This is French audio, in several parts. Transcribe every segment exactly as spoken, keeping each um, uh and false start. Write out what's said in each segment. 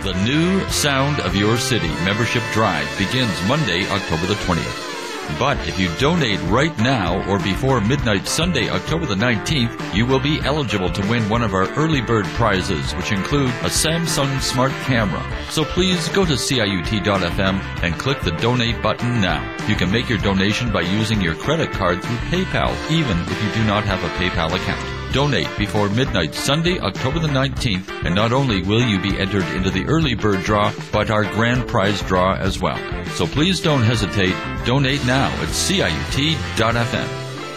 The New Sound of Your City membership drive begins Monday, October the twentieth. But if you donate right now or before midnight Sunday, October the nineteenth, you will be eligible to win one of our early bird prizes, which include a Samsung Smart Camera. So please go to C I U T dot F M and click the donate button now. You can make your donation by using your credit card through PayPal, even if you do not have a PayPal account. Donate before midnight Sunday, October the nineteenth, and not only will you be entered into the early bird draw, but our grand prize draw as well. So please don't hesitate. Donate now at C I U T dot F M.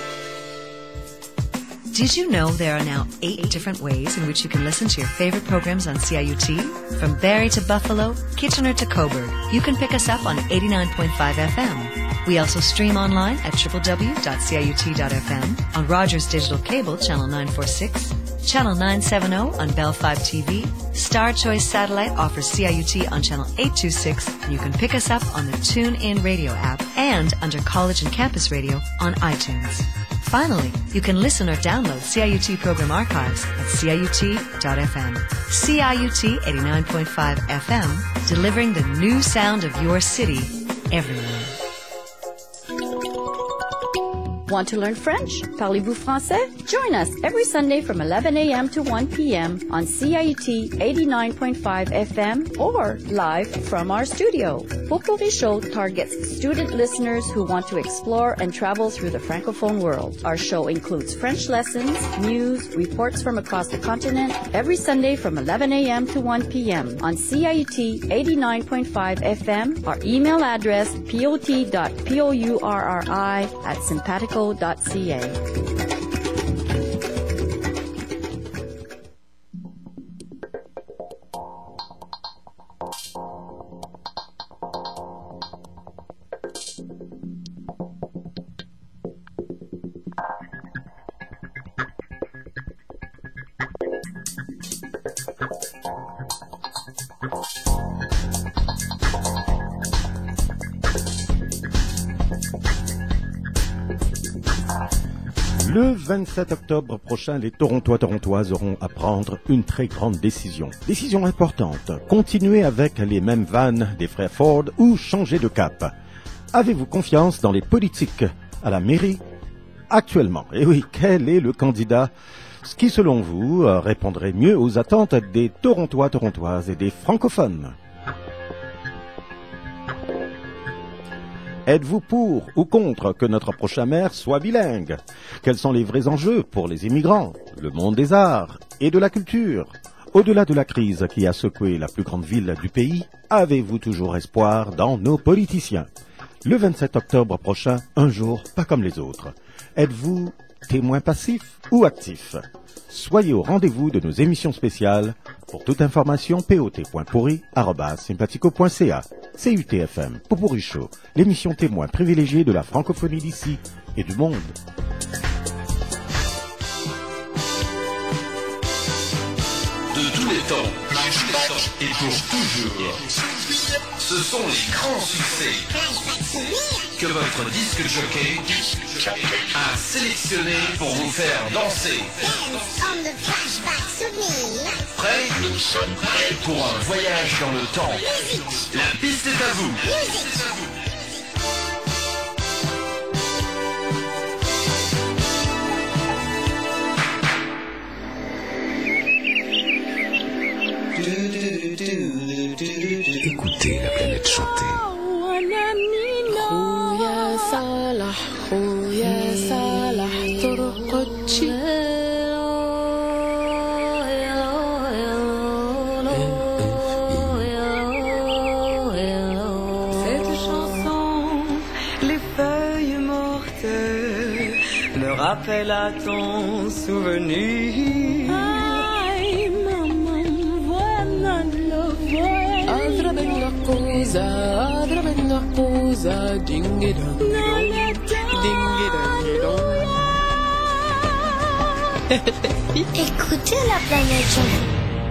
Did you know there are now eight different ways in which you can listen to your favorite programs on C I U T? From Barrie to Buffalo, Kitchener to Cobourg, you can pick us up on eighty-nine point five F M. We also stream online at w w w dot C I U T dot F M, on Rogers Digital Cable, Channel nine forty-six, Channel nine seventy on Bell five T V, Star Choice Satellite offers C I U T on Channel eight twenty-six, and you can pick us up on the TuneIn Radio app and under College and Campus Radio on iTunes. Finally, you can listen or download C I U T program archives at C I U T dot F M. C I U T eighty-nine point five F M, delivering the new sound of your city everywhere. Want to learn French? Parlez-vous français? Join us every Sunday from eleven a.m. to one p.m. on C I U T eighty-nine point five F M or live from our studio. Popuri Show targets student listeners who want to explore and travel through the Francophone world. Our show includes French lessons, news, reports from across the continent every Sunday from eleven a.m. to one p.m. on C I U T eighty-nine point five F M. Our email address pot dot pourri at simpatico dot c a. Le vingt-sept octobre prochain, les Torontois Torontoises auront à prendre une très grande décision. Décision importante. Continuer avec les mêmes vannes des frères Ford ou changer de cap. Avez-vous confiance dans les politiques à la mairie actuellement? Et oui, quel est le candidat qui, selon vous, répondrait mieux aux attentes des Torontois Torontoises et des francophones? Êtes-vous pour ou contre que notre prochain maire soit bilingue? Quels sont les vrais enjeux pour les immigrants, le monde des arts et de la culture? Au-delà de la crise qui a secoué la plus grande ville du pays, avez-vous toujours espoir dans nos politiciens? Le vingt-sept octobre prochain, un jour pas comme les autres. Êtes-vous témoin passif ou actif? Soyez au rendez-vous de nos émissions spéciales. Pour toute information, pot point pourri arobase simpatico point c a. C U T F M, Popuri Show, l'émission témoin privilégiée de la francophonie d'ici et du monde. De tous les temps, et pour toujours. Ce sont les grands succès que votre disque jockey a sélectionnés pour vous faire danser. Prêts? Nous sommes prêts pour un voyage dans le temps. La piste est à vous. Écoutez la planète chanter. خويا صالح خويا صالح طرقتشي Cette chanson, les feuilles mortes me rappellent à ton souvenir. Ay maman voilà le أضرب النقوزة أضرب النقوزة دينجي دونج دينجي دونج دونج. Écoutez la planète chanter.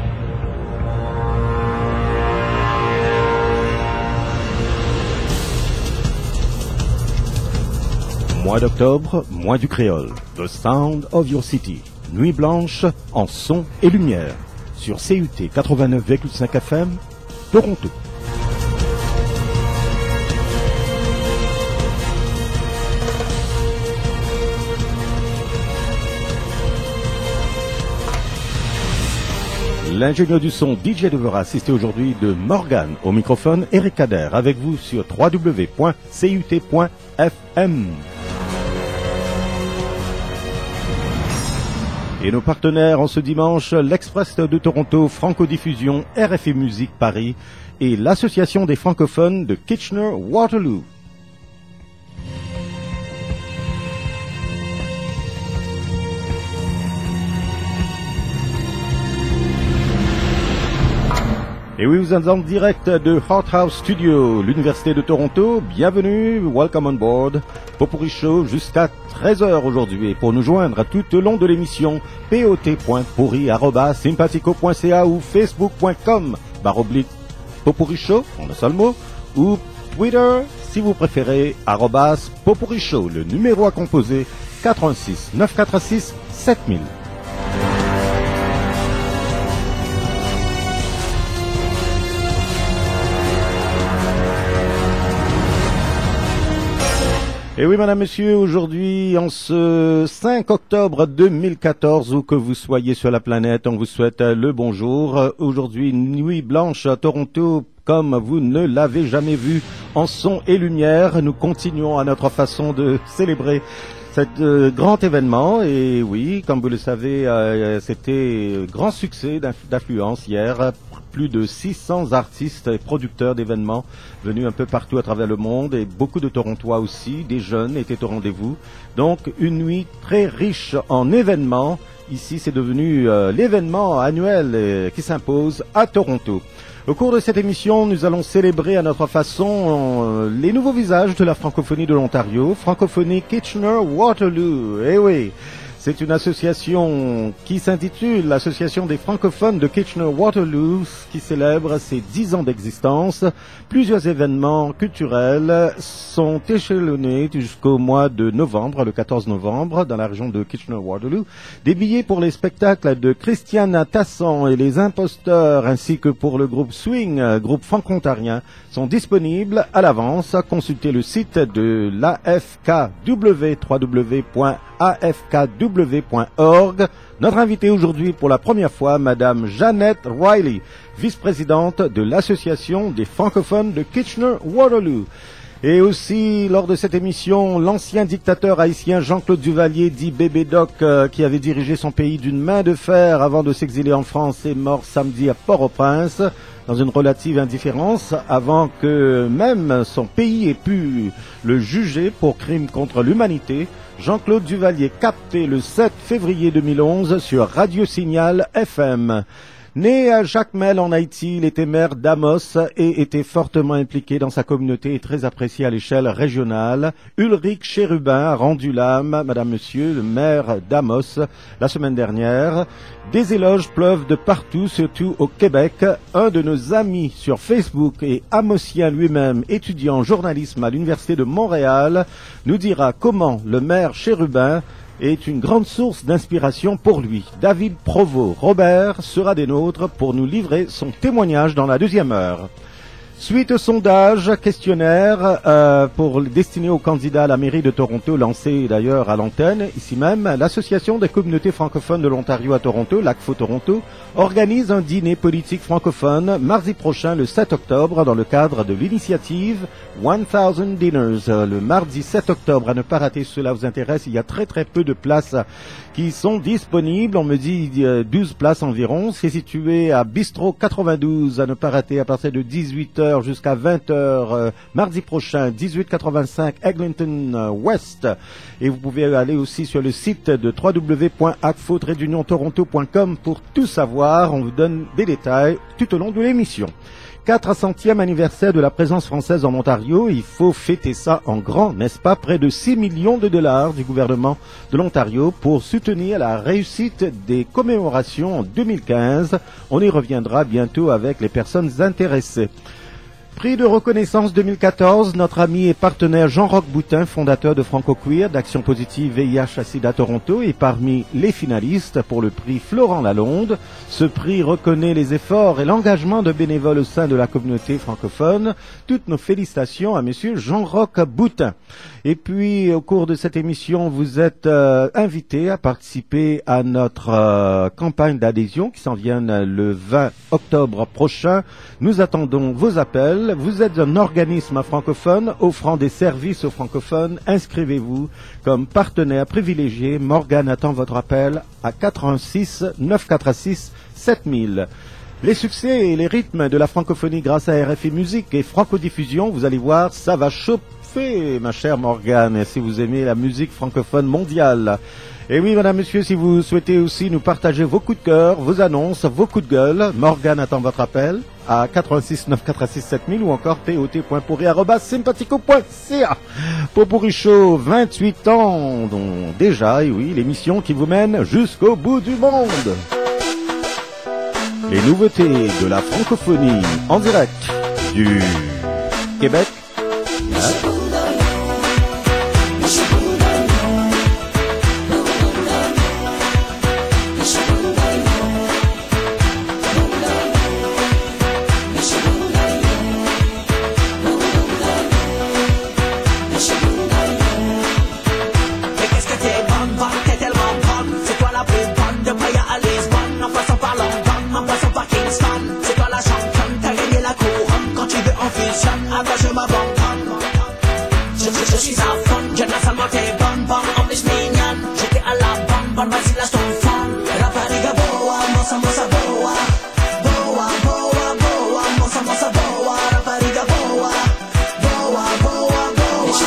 Mois d'octobre, mois du créole. The Sound of Your City. Nuit blanche en son et lumière. Sur C U T quatre-vingt-neuf virgule cinq F M, Toronto. L'ingénieur du son D J devra assister aujourd'hui de Morgan. Au microphone, Eric Kader, avec vous sur w w w point c u t point f m. Et nos partenaires en ce dimanche, l'Express de Toronto, Franco-Diffusion, R F I Musique Paris et l'Association des francophones de Kitchener-Waterloo. Et oui, vous êtes en direct de Hot House Studio, l'Université de Toronto. Bienvenue, welcome on board. Popurri Show jusqu'à treize heures aujourd'hui. Et pour nous joindre tout au long de l'émission, pot point pourri arobase sympathico point c a ou facebook point com barre oblique Popurri Show, en un seul mot, ou Twitter, si vous préférez, arobase Popurri Show. Le numéro à composer, quatre un six neuf quatre six sept mille. Et oui, madame, monsieur, aujourd'hui, en ce cinq octobre deux mille quatorze, où que vous soyez sur la planète, on vous souhaite le bonjour. Aujourd'hui, nuit blanche à Toronto, comme vous ne l'avez jamais vu, en son et lumière. Nous continuons à notre façon de célébrer cet euh, grand événement. Et oui, comme vous le savez, euh, c'était grand succès d'affluence hier. Plus de six cents artistes et producteurs d'événements venus un peu partout à travers le monde et beaucoup de Torontois aussi, des jeunes étaient au rendez-vous. Donc une nuit très riche en événements. Ici c'est devenu euh, l'événement annuel euh, qui s'impose à Toronto. Au cours de cette émission, nous allons célébrer à notre façon euh, les nouveaux visages de la francophonie de l'Ontario, francophonie Kitchener-Waterloo. Eh oui, c'est une association qui s'intitule l'Association des francophones de Kitchener-Waterloo, qui célèbre ses dix ans d'existence. Plusieurs événements culturels sont échelonnés jusqu'au mois de novembre, le quatorze novembre, dans la région de Kitchener-Waterloo. Des billets pour les spectacles de Christiane Tasson et les Imposteurs, ainsi que pour le groupe Swing, groupe franco-ontarien, sont disponibles à l'avance. Consultez le site de l'A F K W, w w w point a f k w point org. Notre invitée aujourd'hui pour la première fois, Madame Jeannette Riley, vice-présidente de l'Association des francophones de Kitchener-Waterloo. Et aussi, lors de cette émission, l'ancien dictateur haïtien Jean-Claude Duvalier, dit Bébé Doc, euh, qui avait dirigé son pays d'une main de fer avant de s'exiler en France, est mort samedi à Port-au-Prince, dans une relative indifférence, avant que même son pays ait pu le juger pour crime contre l'humanité. Jean-Claude Duvalier, capté le sept février deux mille onze sur Radio Signal F M. Né à Jacmel en Haïti, il était maire d'Amos et était fortement impliqué dans sa communauté et très apprécié à l'échelle régionale. Ulrich Chérubin a rendu l'âme, madame, monsieur, le maire d'Amos, la semaine dernière. Des éloges pleuvent de partout, surtout au Québec. Un de nos amis sur Facebook et Amosien lui-même, étudiant en journalisme à l'Université de Montréal, nous dira comment le maire Chérubin est une grande source d'inspiration pour lui. David Provost Robert sera des nôtres pour nous livrer son témoignage dans la deuxième heure. Suite au sondage, questionnaire euh, pour destiné aux candidats à la mairie de Toronto, lancé d'ailleurs à l'antenne, ici même, l'Association des communautés francophones de l'Ontario à Toronto, l'A C F O Toronto, organise un dîner politique francophone mardi prochain, le sept octobre, dans le cadre de l'initiative one thousand Dinners. Le mardi sept octobre, à ne pas rater, cela vous intéresse, il y a très très peu de places qui sont disponibles, on me dit douze places environ. C'est situé à Bistrot quatre-vingt-douze, à ne pas rater, à partir de dix-huit heures jusqu'à vingt heures, euh, mardi prochain, dix-huit quatre-vingt-cinq Eglinton euh, West. Et vous pouvez aller aussi sur le site de w w w point a c f o tiret union toronto point com pour tout savoir. On vous donne des détails tout au long de l'émission. quatre centième anniversaire de la présence française en Ontario, il faut fêter ça en grand, n'est-ce pas? Près de six millions de dollars du gouvernement de l'Ontario pour soutenir la réussite des commémorations en deux mille quinze. On y reviendra bientôt avec les personnes intéressées. Prix de reconnaissance deux mille quatorze, notre ami et partenaire Jean-Roch Boutin, fondateur de Franco Queer, d'Action Positive V I H-Sida Toronto, est parmi les finalistes pour le prix Florent Lalonde. Ce prix reconnaît les efforts et l'engagement de bénévoles au sein de la communauté francophone. Toutes nos félicitations à monsieur Jean-Roch Boutin. Et puis, au cours de cette émission, vous êtes euh, invités à participer à notre euh, campagne d'adhésion qui s'en vient le vingt octobre prochain. Nous attendons vos appels. Vous êtes un organisme francophone offrant des services aux francophones. Inscrivez-vous comme partenaire privilégié. Morgane attend votre appel à quatre un six neuf quatre six sept mille. Les succès et les rythmes de la francophonie grâce à R F I Musique et Francodiffusion, vous allez voir, ça va chauffer, ma chère Morgane, si vous aimez la musique francophone mondiale. Et oui, madame, monsieur, si vous souhaitez aussi nous partager vos coups de cœur, vos annonces, vos coups de gueule, Morgane attend votre appel à quatre un six neuf quatre six sept mille ou encore tot point pourri arobase sympathico point c a. Potpourri Show, vingt-huit ans, dont déjà, et oui, l'émission qui vous mène jusqu'au bout du monde. Les nouveautés de la francophonie en direct du Québec. Hein? Je suis à fond, je n'ai seulement tes bonbons, en plus mignon. J'étais à la bonbonne, vas-y lâche ton fond. Rapariga boa, mossa mossa boa. Boa, boa, boa, mossa mossa boa. Rapariga boa, boa, boa, boa.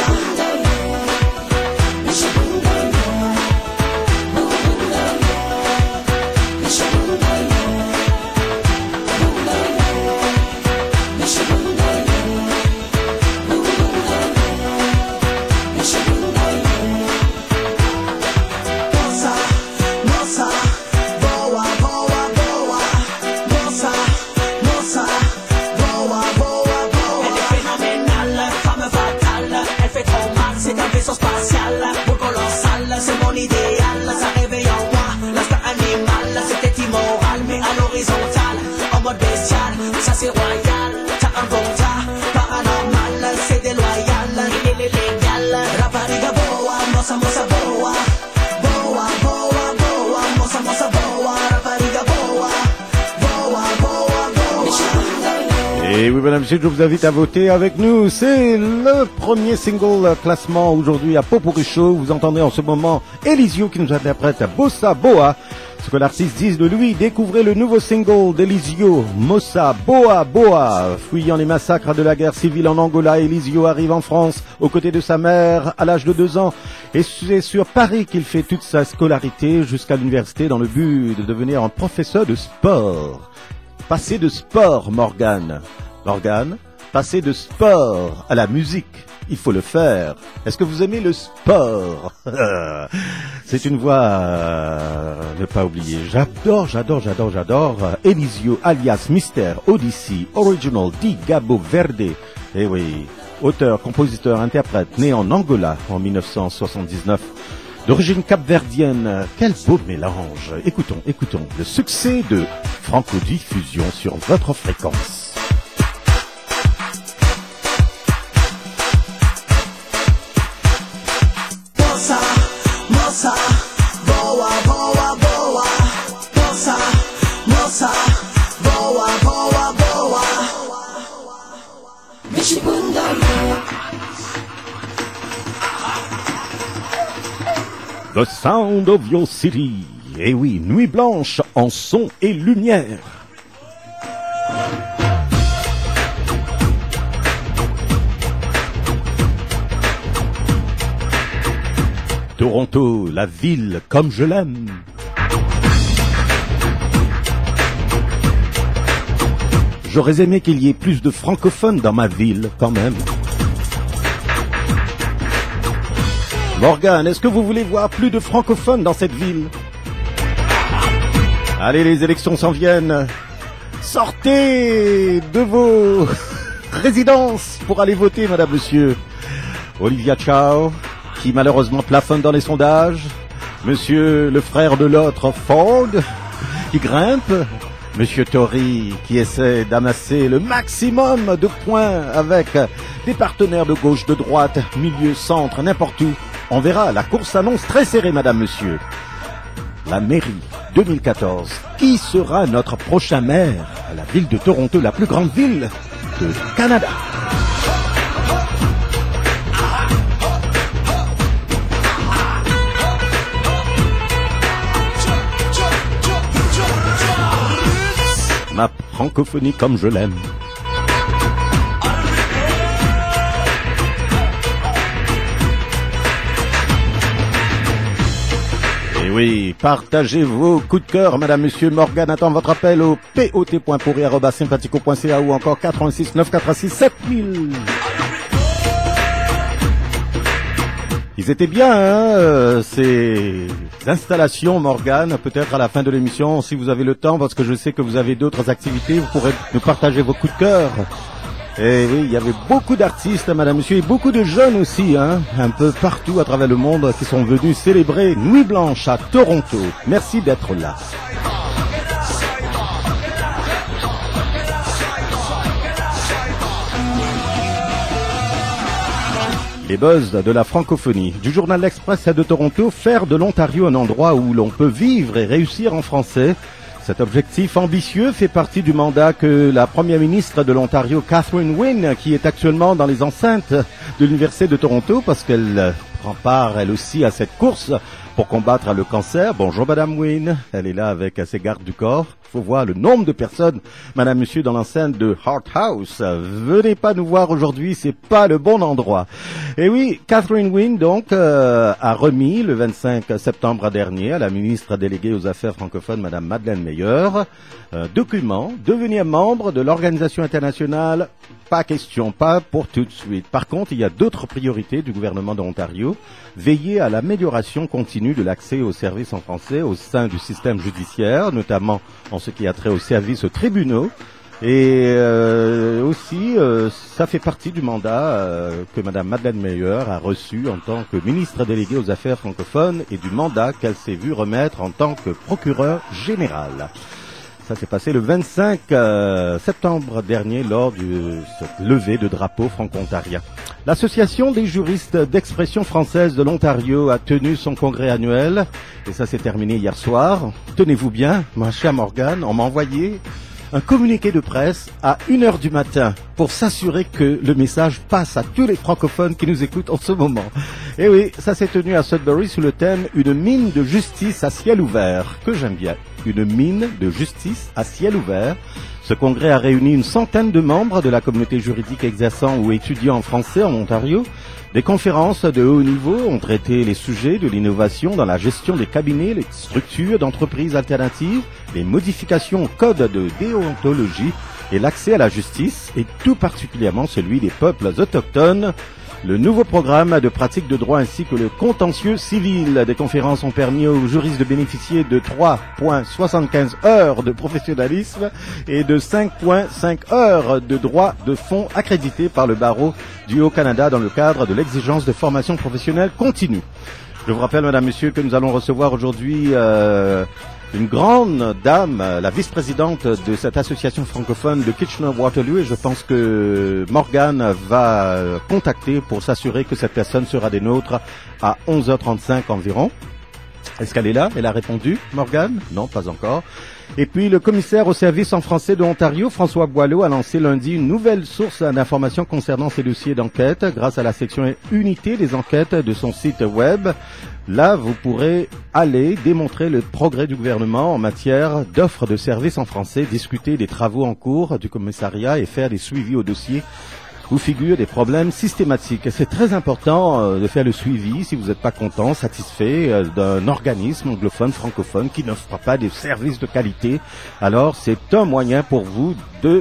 Spatial, pour colossal, c'est mon idéal, ça réveille en moi, l'instinct animal, c'était immoral, mais à l'horizontale, en mode bestial, ça c'est royal, t'as un bon tas, paranormal, c'est déloyal, il est illégal, rapariga boa, mossa mossa boa, boa, boa, boa, mossa mossa boa, rapariga boa, boa, boa, boa. Et oui, madame, monsieur, je vous invite à voter avec nous. C'est le premier single classement aujourd'hui à Potpourri Show. Vous entendez en ce moment Elisio qui nous interprète Bossa Boa. Ce que l'artiste dit de lui, découvrez le nouveau single d'Elisio, Mossa Boa Boa. Fuyant les massacres de la guerre civile en Angola, Elisio arrive en France aux côtés de sa mère à l'âge de deux ans. Et c'est sur Paris qu'il fait toute sa scolarité jusqu'à l'université dans le but de devenir un professeur de sport. Passer de sport, Morgane. Morgane, passer de sport à la musique, il faut le faire. Est-ce que vous aimez le sport? C'est une voix à ne pas oublier. J'adore, j'adore, j'adore, j'adore. Elisio alias Mister Odyssey, Original di Gabo Verde. Eh oui, auteur, compositeur, interprète, né en Angola en mille neuf cent soixante-dix-neuf. D'origine capverdienne, quel beau mélange. Écoutons, écoutons le succès de Francodiffusion sur votre fréquence. Mossa, mossa, boa, boa, boa. Mossa, mossa, boa, boa, boa. Michibunda. The Sound of Your City. Eh oui, nuit blanche en son et lumière. Toronto, la ville comme je l'aime. J'aurais aimé qu'il y ait plus de francophones dans ma ville, quand même. Morgane, est-ce que vous voulez voir plus de francophones dans cette ville? Allez, les élections s'en viennent. Sortez de vos résidence pour aller voter, madame, monsieur. Olivia Chow, qui malheureusement plafonne dans les sondages. Monsieur le frère de l'autre, Ford, qui grimpe. Monsieur Tory, qui essaie d'amasser le maximum de points avec des partenaires de gauche, de droite, milieu, centre, n'importe où. On verra, la course s'annonce très serrée, madame, monsieur. La mairie deux mille quatorze. Qui sera notre prochain maire à la ville de Toronto, la plus grande ville de Canada? Ma francophonie comme je l'aime. Et oui, partagez vos coups de cœur, madame, monsieur. Morgane attend votre appel au pot.pourri arobase sympathico point c a ou encore quatre-vingt-six neuf cent quatre-vingt-six sept mille. Ils étaient bien, hein, euh, ces installations, Morgane, peut-être à la fin de l'émission, si vous avez le temps, parce que je sais que vous avez d'autres activités, vous pourrez nous partager vos coups de cœur. Et oui, il y avait beaucoup d'artistes, madame, monsieur, et beaucoup de jeunes aussi, hein, un peu partout à travers le monde, qui sont venus célébrer Nuit Blanche à Toronto. Merci d'être là. Les buzz de la francophonie. Du journal L'Express de Toronto, faire de l'Ontario un endroit où l'on peut vivre et réussir en français. Cet objectif ambitieux fait partie du mandat que la première ministre de l'Ontario, Catherine Wynne, qui est actuellement dans les enceintes de l'Université de Toronto, parce qu'elle prend part, elle aussi, à cette course pour combattre le cancer. Bonjour, madame Wynne. Elle est là avec ses gardes du corps. Il faut voir le nombre de personnes, madame, monsieur, dans l'enceinte de Heart House. Venez pas nous voir aujourd'hui, c'est pas le bon endroit. Et oui, Catherine Wynne, donc, euh, a remis le vingt-cinq septembre dernier à la ministre déléguée aux affaires francophones, madame Madeleine Meyer, un document, devenir membre de l'organisation internationale. Pas question, pas pour tout de suite. Par contre, il y a d'autres priorités du gouvernement de l'Ontario. Veiller à l'amélioration continue de l'accès aux services en français au sein du système judiciaire, notamment en ce qui a trait aux services aux tribunaux. Et euh, aussi, euh, ça fait partie du mandat euh, que madame Madeleine Meyer a reçu en tant que ministre déléguée aux affaires francophones et du mandat qu'elle s'est vue remettre en tant que procureur général. Ça s'est passé le vingt-cinq septembre dernier lors du levée de drapeau franco-ontarien. L'Association des juristes d'expression française de l'Ontario a tenu son congrès annuel et ça s'est terminé hier soir. Tenez-vous bien, ma chère Morgane, on m'a envoyé un communiqué de presse à une heure du matin pour s'assurer que le message passe à tous les francophones qui nous écoutent en ce moment. Et oui, ça s'est tenu à Sudbury sous le thème « Une mine de justice à ciel ouvert », que j'aime bien. Une mine de justice à ciel ouvert. Ce congrès a réuni une centaine de membres de la communauté juridique exerçant ou étudiant en français en Ontario. Des conférences de haut niveau ont traité les sujets de l'innovation dans la gestion des cabinets, les structures d'entreprises alternatives, les modifications au code de déontologie et l'accès à la justice, et tout particulièrement celui des peuples autochtones. Le nouveau programme de pratique de droit ainsi que le contentieux civil des conférences ont permis aux juristes de bénéficier de trois virgule soixante-quinze heures de professionnalisme et de cinq virgule cinq heures de droit de fond accrédité par le barreau du Haut-Canada dans le cadre de l'exigence de formation professionnelle continue. Je vous rappelle, madame, monsieur, que nous allons recevoir aujourd'hui euh, une grande dame, la vice-présidente de cette association francophone de Kitchener-Waterloo, et je pense que Morgane va contacter pour s'assurer que cette personne sera des nôtres à onze heures trente-cinq environ. Est-ce qu'elle est là? Elle a répondu, Morgane? Non, pas encore. Et puis, le commissaire au service en français de l'Ontario, François Boileau, a lancé lundi une nouvelle source d'informations concernant ces dossiers d'enquête grâce à la section Unité des enquêtes de son site web. Là, vous pourrez aller démontrer le progrès du gouvernement en matière d'offres de services en français, discuter des travaux en cours du commissariat et faire des suivis au dossier où figurent des problèmes systématiques. C'est très important euh, de faire le suivi si vous n'êtes pas content, satisfait euh, d'un organisme anglophone, francophone qui n'offre pas des services de qualité. Alors, c'est un moyen pour vous de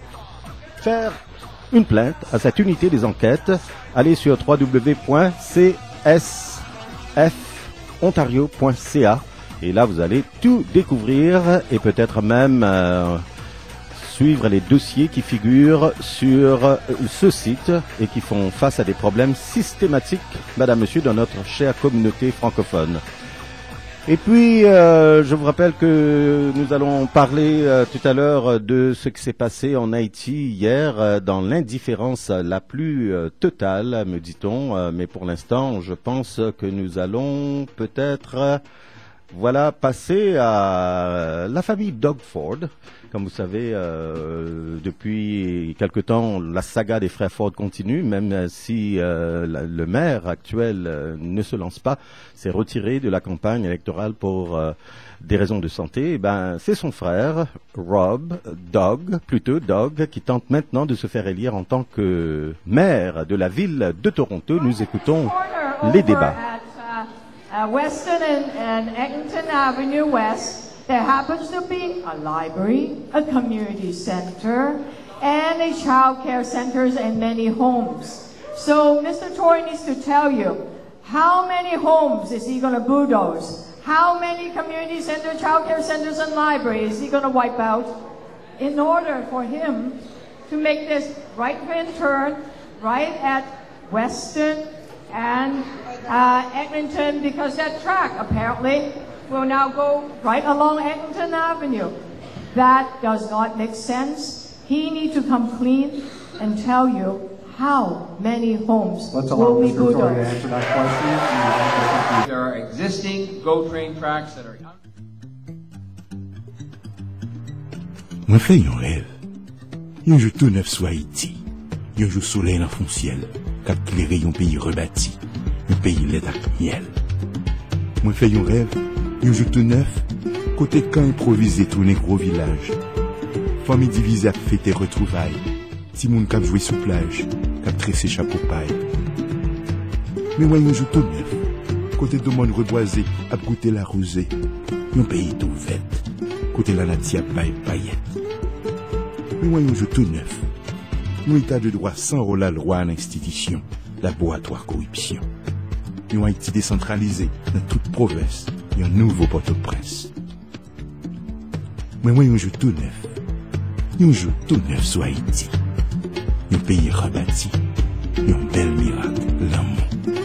faire une plainte à cette unité des enquêtes. Allez sur w w w point c s f ontario point c a et là, vous allez tout découvrir et peut-être même... Euh, suivre les dossiers qui figurent sur ce site et qui font face à des problèmes systématiques, madame, monsieur, dans notre chère communauté francophone. Et puis, euh, je vous rappelle que nous allons parler euh, tout à l'heure de ce qui s'est passé en Haïti hier euh, dans l'indifférence la plus euh, totale, me dit-on. Euh, mais pour l'instant, je pense que nous allons peut-être, euh, voilà, passer à la famille Doug Ford. Comme vous savez, euh, depuis quelque temps, la saga des frères Ford continue, même si euh, la, le maire actuel euh, ne se lance pas, s'est retiré de la campagne électorale pour euh, des raisons de santé. Et ben, c'est son frère, Rob, Doug, plutôt Doug, qui tente maintenant de se faire élire en tant que maire de la ville de Toronto. Nous écoutons les débats. At, uh, Weston and, and Eglinton Avenue West. There happens to be a library, a community center, and a child care centers and many homes. So Mister Tory needs to tell you, how many homes is he going to bulldoze? How many community centers, child care centers, and libraries is he going to wipe out in order for him to make this right-hand turn right at Weston and uh, Eglinton, because that track apparently will now go right along Eglinton Avenue. That does not make sense. He needs to come clean and tell you how many homes Let's will be allow Mister Tory to bulldozed. answer that question. There are existing GO train tracks that are... Moi fais un rêve. Un jour tout neuf sur Haïti. Un jour soleil dans fond ciel. Cap éclairé un pays rebâti. Un pays lait à miel. Moi fais un rêve. Un jour tout neuf, côté camp improvisé tourné gros village. Famille divisée à fêter retrouvailles. Si moun cap joué sous plage, cap tressé chapeau paille. Mais moi un jour tout neuf, côté de monde reboisé, à goûter la rosée. Un pays tout vête, côté la natia paille paillette. Mais moi un jour tout neuf, un état de droit sans rôle à loi à l'institution, laboratoire corruption. Un Haïti décentralisé dans toute province. Un nouveau Port-au-Prince. Mais moi, un jour tout neuf. Un jour tout neuf sur Haïti. Un pays rebâti. Un bel miracle, l'amour.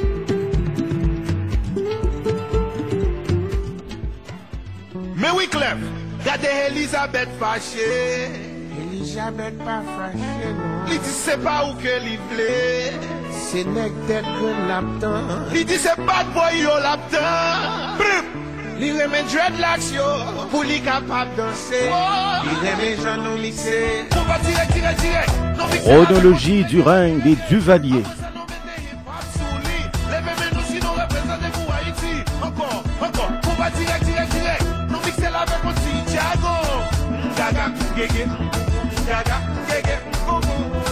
Mais oui, Clef, regardez Elisabeth fâchée. Elisabeth pas fâchée, non. Il dit c'est pas où que l'il plaît. C'est nèg tête que l'aptan. Il dit c'est pas de boy yo l'aptan. Il remet dreadlocks yo pour li capable danser. Il remet Jean non mixé. On va tirer, tirer, tirer. Chronologie du règne des Duvalier. Encore, encore. On va tirer, tirer, tirer. Non mixer la avec mon petit Thiago. Gaga, gege, gaga, gege, gogo.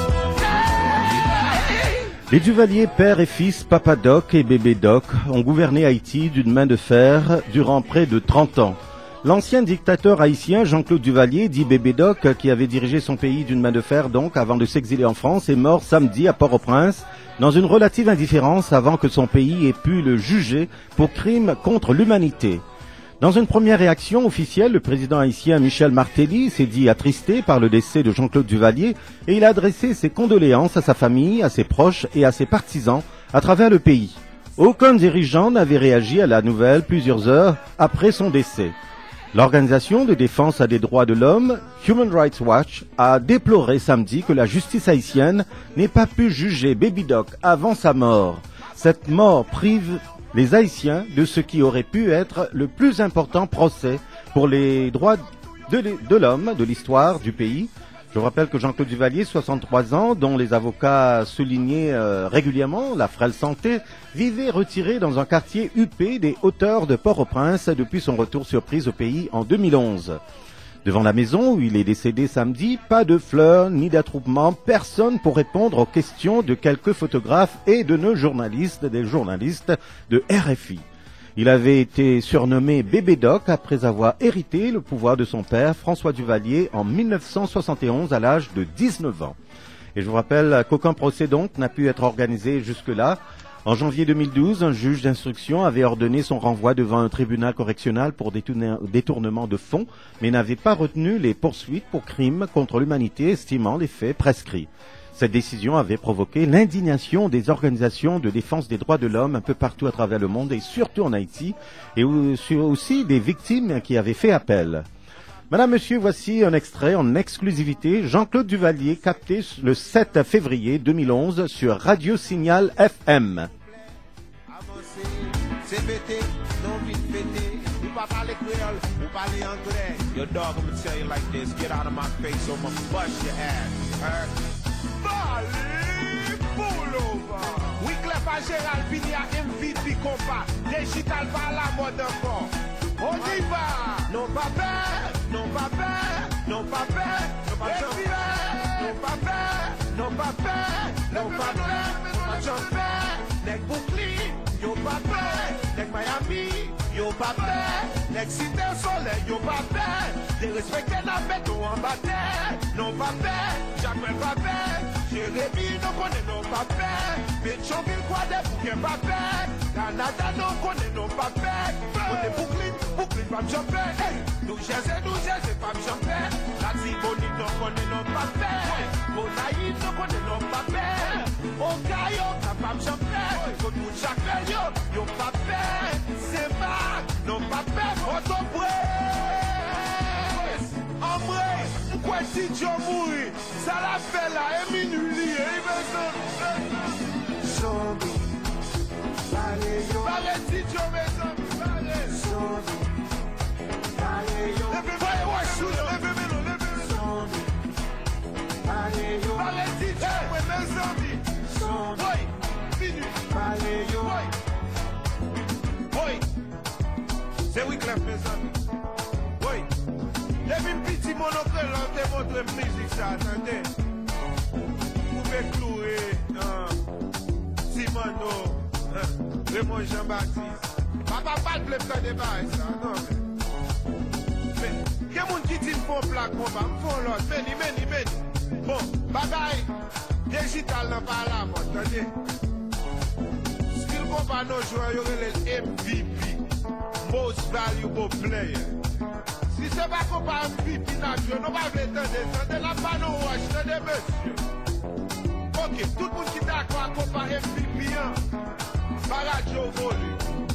Les Duvalier, père et fils, Papa Doc et Bébé Doc, ont gouverné Haïti d'une main de fer durant près de trente ans. L'ancien dictateur haïtien Jean-Claude Duvalier, dit Bébé Doc, qui avait dirigé son pays d'une main de fer donc avant de s'exiler en France, est mort samedi à Port-au-Prince dans une relative indifférence avant que son pays ait pu le juger pour crime contre l'humanité. Dans une première réaction officielle, le président haïtien Michel Martelly s'est dit attristé par le décès de Jean-Claude Duvalier et il a adressé ses condoléances à sa famille, à ses proches et à ses partisans à travers le pays. Aucun dirigeant n'avait réagi à la nouvelle plusieurs heures après son décès. L'organisation de défense des droits de l'homme, Human Rights Watch, a déploré samedi que la justice haïtienne n'ait pas pu juger Baby Doc avant sa mort. Cette mort prive les Haïtiens de ce qui aurait pu être le plus important procès pour les droits de, de l'homme, de l'histoire du pays. Je vous rappelle que Jean-Claude Duvalier, soixante-trois ans, dont les avocats soulignaient euh, régulièrement la frêle santé, vivait retiré dans un quartier huppé des hauteurs de Port-au-Prince depuis son retour surprise au pays en deux mille onze. Devant la maison où il est décédé samedi, pas de fleurs ni d'attroupement, personne pour répondre aux questions de quelques photographes et de nos journalistes, des journalistes de R F I. Il avait été surnommé Bébé Doc après avoir hérité le pouvoir de son père, François Duvalier, en mille neuf cent soixante et onze à l'âge de dix-neuf ans. Et je vous rappelle qu'aucun procès donc n'a pu être organisé jusque-là En janvier deux mille douze, un juge d'instruction avait ordonné son renvoi devant un tribunal correctionnel pour détournement de fonds, mais n'avait pas retenu les poursuites pour crimes contre l'humanité, estimant les faits prescrits. Cette décision avait provoqué l'indignation des organisations de défense des droits de l'homme un peu partout à travers le monde et surtout en Haïti, et aussi des victimes qui avaient fait appel. Madame, Monsieur, voici un extrait en exclusivité. Jean-Claude Duvalier, capté le sept février deux mille onze sur Radio Signal F M. C'est pété, non vite pété. Ou pas parler créole, ou parler anglais. Your dog, I'm gonna tell you like this. Get out of my face or I'ma bust your ass. Heard? Bali, pull over. Oui, Clef à Gérald Pini à M V P combat. Digital par la mode encore. On y va. Non pas peur, non pas peur, non pas peur. Non pas peur, non pas peur, non pas peur, non pas peur, non pas peur. Nèg Brooklyn, yo pas peur. Nèg Miami, yo pas peur. Nèg Cité Soleil, yo pas peur. Des respectés la fête ou en bataille. Non pas peur, j'appelle pas peur. Jérémy, non connaît non pas peur. Pétionville, quoi des bouquets pas peur. Canada, non connaît non pas peur. On est Brooklyn, Brooklyn, pas me champer. Nous Jersey, nous Jersey, pas me champer. La Tibonite, non connaît non pas peur. Bonaïve, non connaît non pas peur. Ohio, pas me champer. Tout le monde chaque yo, yo pas peur. C'est pas, non pas peur. Auto-presse. En vrai, pourquoi si Dieu mourit? Ça la fait là, et minuit, il veut ça. Zombie. Parlez yo. Parlez si Dieu met ça. Parlez. Zombie. Parlez yo. Levez, voyez, ouais, sous, levez, levez, levez. Zombie. Parlez yo. Parlez si Dieu met mes zombies. Zombie. Oui. Minuit. Parlez yo. Oui. Oui. C'est oui, Clef, mes amis. Oui. Levez un petit monocle, là, te montre la musique, ça, attendez. Vous pouvez clouer, hein. Simano, hein. Raymond Jean-Baptiste. Papa, pas de bleu de débat, ça, non, mais. Mais, il y a des gens qui disent font plaque, mon bas, me font l'autre, meni, meni, meni. Bon, bagaille, digital n'a pas la mode, attendez. Skill combat nos joueurs, il y aurait les M V P, Most Valuable Player. Si c'est pas qu'on parle M V P, nous ne pas attendre, attendez, la pas nous watch, attendez, monsieur. Ok, tout le monde qui est d'accord à comparer M V P, hein, par radio volu.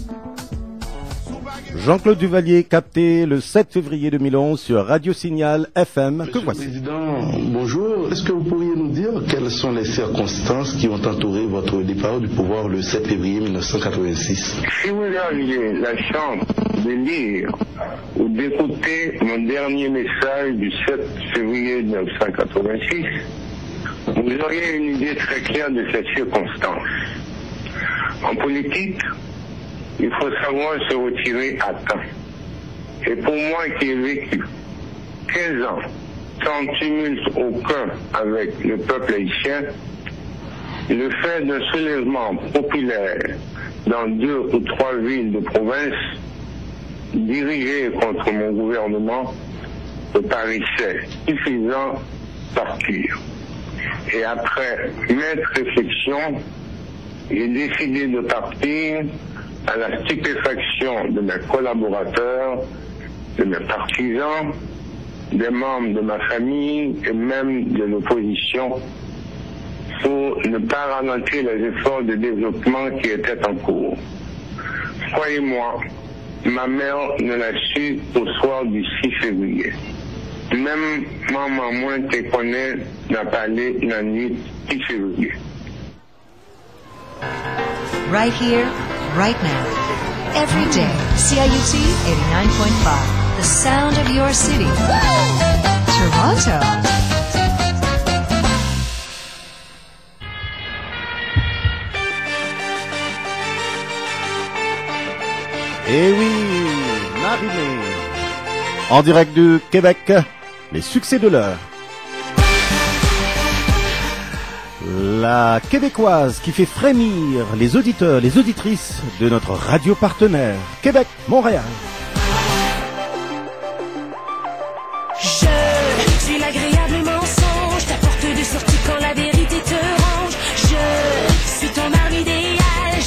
Jean-Claude Duvalier, capté le sept février deux mille onze sur Radio Signal F M. Monsieur que voici. le Président, bonjour. Est-ce que vous pourriez nous dire quelles sont les circonstances qui ont entouré votre départ du pouvoir le sept février mille neuf cent quatre-vingt-six? Si vous aviez la chance de lire ou d'écouter mon dernier message du sept février mille neuf cent quatre-vingt-six, vous auriez une idée très claire de cette circonstance. En politique, il faut savoir se retirer à temps. Et pour moi qui ai vécu quinze ans sans tumulte aucun avec le peuple haïtien, le fait d'un soulèvement populaire dans deux ou trois villes de province dirigées contre mon gouvernement me paraissait suffisant partir. Et après maintes réflexions, j'ai décidé de partir à la stupéfaction de mes collaborateurs, de mes partisans, des membres de ma famille et même de l'opposition, pour ne pas ralentir les efforts de développement qui étaient en cours. Croyez-moi, ma mère ne l'a su au soir du six février. Même maman moins te connaît n'a parlé la nuit six février. Right here, right now. Every day, C I U T eighty-nine point five, the sound of your city. Toronto. Eh oui, Marinée. En direct de Québec, les succès de l'heure. La québécoise qui fait frémir les auditeurs, les auditrices de notre radio partenaire, Québec, Montréal. Je suis l'agréable mensonge, ta porte de sortie quand la vérité te range. Je suis ton mari idéal,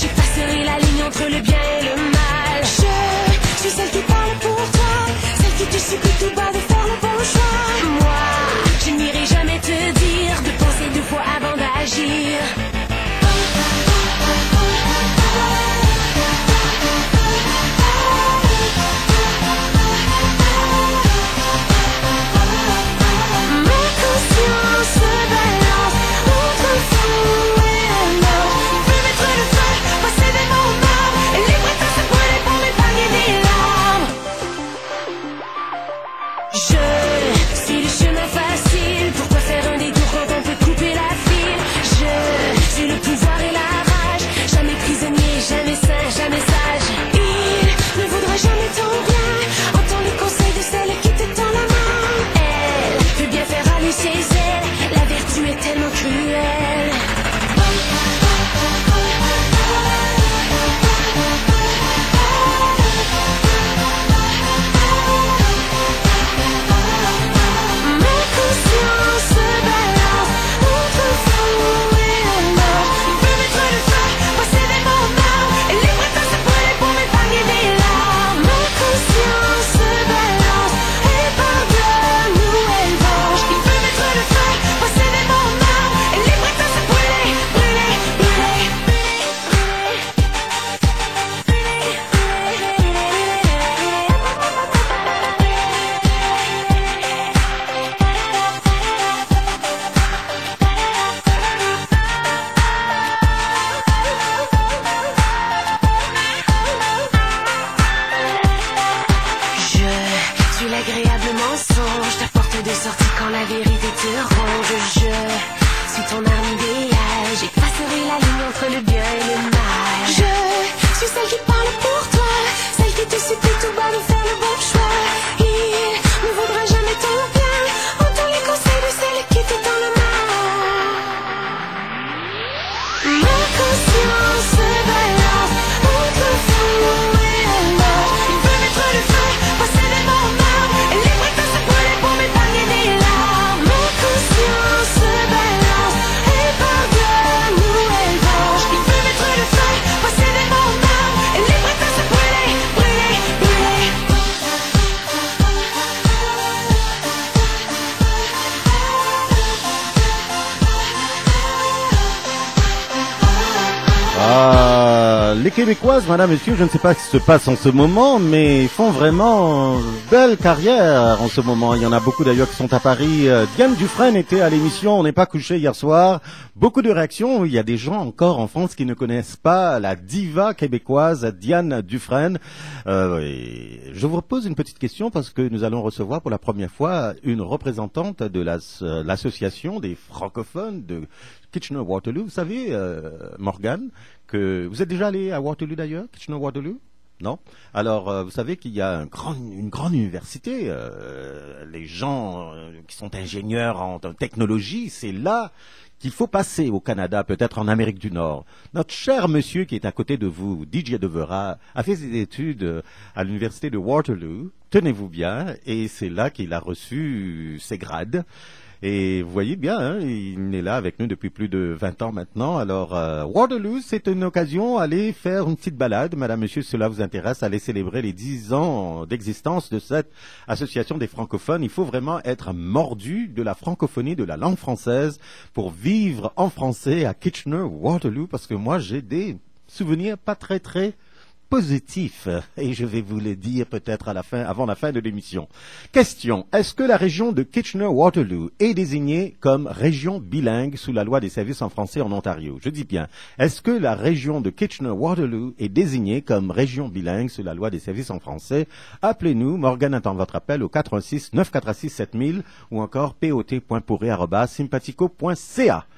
Ah, les Québécoises, madame, monsieur, je ne sais pas ce qui se passe en ce moment, mais ils font vraiment belle carrière en ce moment. Il y en a beaucoup d'ailleurs qui sont à Paris. Euh, Diane Dufresne était à l'émission On n'est pas couché hier soir. Beaucoup de réactions. Il y a des gens encore en France qui ne connaissent pas la diva québécoise Diane Dufresne. Euh, et je vous pose une petite question parce que nous allons recevoir pour la première fois une représentante de la, l'association des francophones de Kitchener-Waterloo. Vous savez, euh, Morgane, que vous êtes déjà allé à Waterloo d'ailleurs, Kitchener-Waterloo? Non? Alors, euh, vous savez qu'il y a un grand, une grande université. Euh, les gens euh, qui sont ingénieurs en, en technologie, c'est là qu'il faut passer au Canada, peut-être en Amérique du Nord. Notre cher monsieur qui est à côté de vous, D J Devera, a fait ses études à l'université de Waterloo. Tenez-vous bien, et c'est là qu'il a reçu ses grades. Et vous voyez bien, hein, il est là avec nous depuis plus de vingt ans maintenant. Alors, euh, Waterloo, c'est une occasion d'aller faire une petite balade. Madame, monsieur, si cela vous intéresse, aller célébrer les dix ans d'existence de cette association des francophones. Il faut vraiment être mordu de la francophonie, de la langue française pour vivre en français à Kitchener-Waterloo, parce que moi, j'ai des souvenirs pas très, très positif, et je vais vous le dire peut-être à la fin, avant la fin de l'émission. Question, est-ce que la région de Kitchener-Waterloo est désignée comme région bilingue sous la loi des services en français en Ontario? Je dis bien, est-ce que la région de Kitchener-Waterloo est désignée comme région bilingue sous la loi des services en français? Appelez-nous, Morgane attend votre appel au quatre un six, neuf quatre six, sept mille ou encore pot point pourré arobase sympatico point c a.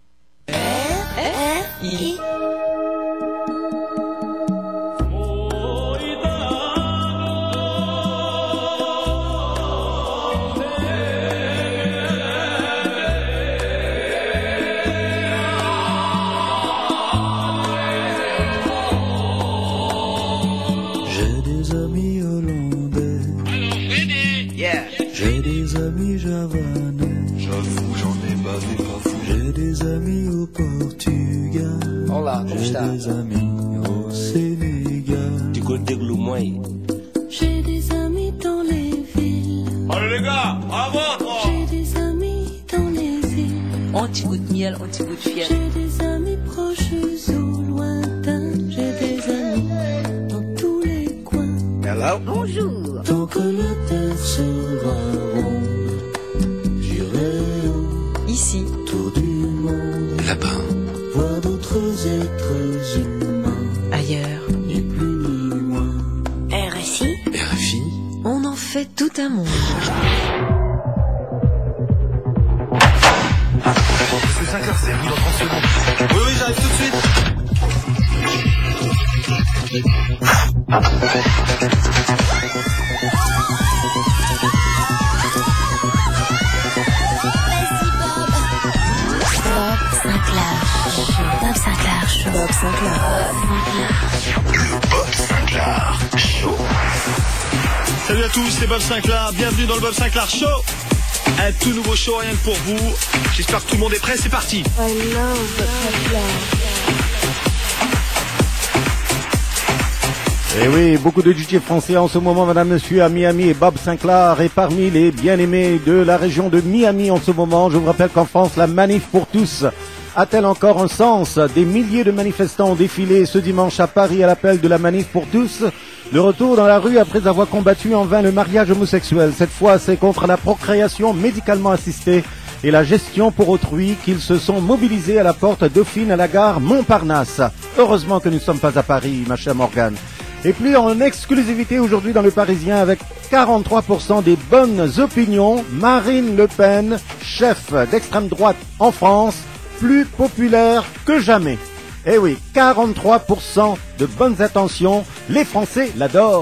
J'ai des amis javanais. J'avoue, j'en ai bavé pas fou. J'ai des amis au Portugal. Olá, como J'ai está? des amis au Sénégal. Du côté de Gloumoy. J'ai des amis dans les villes. Allez les gars, bravo! J'ai des amis dans les îles. Un petit bout de miel, un petit bout de fiel. J'ai des amis proches ou lointains. J'ai des amis dans tous les coins. Hello? Bonjour. Tant que la terre sera ronde, j'irai ici, autour du monde, là-bas, voir d'autres êtres humains, ailleurs, ni plus ni moins. R F I, R F I, on en fait tout un monde. C'est cinq heures, c'est arrivé dans trente secondes. Oui, oui, j'arrive tout de suite. Bob Sinclair Show. Bob Sinclair. Le Bob Sinclair Show. Salut à tous, c'est Bob Sinclair. Bienvenue dans le Bob Sinclair Show. Un tout nouveau show rien que pour vous. J'espère que tout le monde est prêt, c'est parti. I love Bob Sinclair. Eh oui, beaucoup de D J français en ce moment, madame, monsieur, à Miami, et Bob Sinclair est parmi les bien-aimés de la région de Miami en ce moment. Je vous rappelle qu'en France, la manif pour tous a-t-elle encore un sens? Des milliers de manifestants ont défilé ce dimanche à Paris à l'appel de la manif pour tous. Le retour dans la rue après avoir combattu en vain le mariage homosexuel. Cette fois, c'est contre la procréation médicalement assistée et la gestion pour autrui qu'ils se sont mobilisés à la porte Dauphine à la gare Montparnasse. Heureusement que nous ne sommes pas à Paris, ma chère Morgane. Et puis en exclusivité aujourd'hui dans le Parisien avec quarante-trois pour cent des bonnes opinions, Marine Le Pen, chef d'extrême droite en France, plus populaire que jamais. Eh oui, quarante-trois pour cent de bonnes intentions, les Français l'adorent.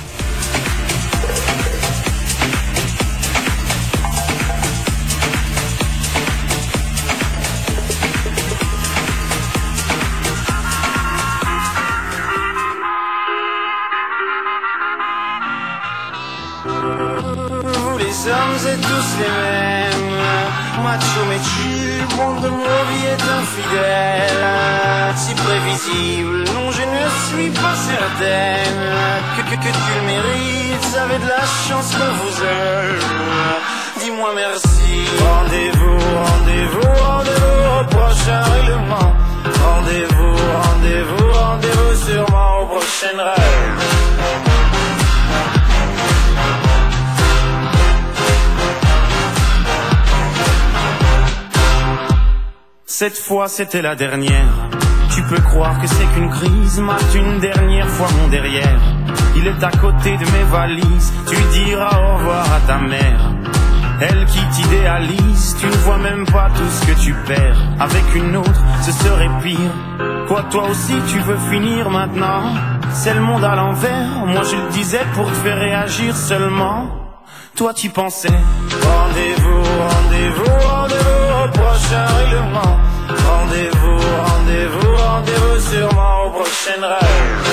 Les hommes et tous les mêmes, macho mais chill, bande de mauvais infidèles. Si prévisible, non je ne suis pas certaine que, que, que tu le mérites, vous avez de la chance que vous aime. Dis-moi merci. Rendez-vous, rendez-vous, rendez-vous au prochain règlement. Rendez-vous, rendez-vous. prochaine rêve. Cette fois c'était la dernière. Tu peux croire que c'est qu'une crise. Mate une dernière fois mon derrière. Il est à côté de mes valises. Tu diras au revoir à ta mère. Elle qui t'idéalise. Tu ne vois même pas tout ce que tu perds. Avec une autre ce serait pire. Quoi, toi aussi tu veux finir maintenant? C'est le monde à l'envers. Moi je le disais pour te faire réagir seulement. Toi tu pensais rendez-vous, rendez-vous, rendez-vous au prochain règlement. Rendez-vous, rendez-vous, rendez-vous sûrement au prochain rêve.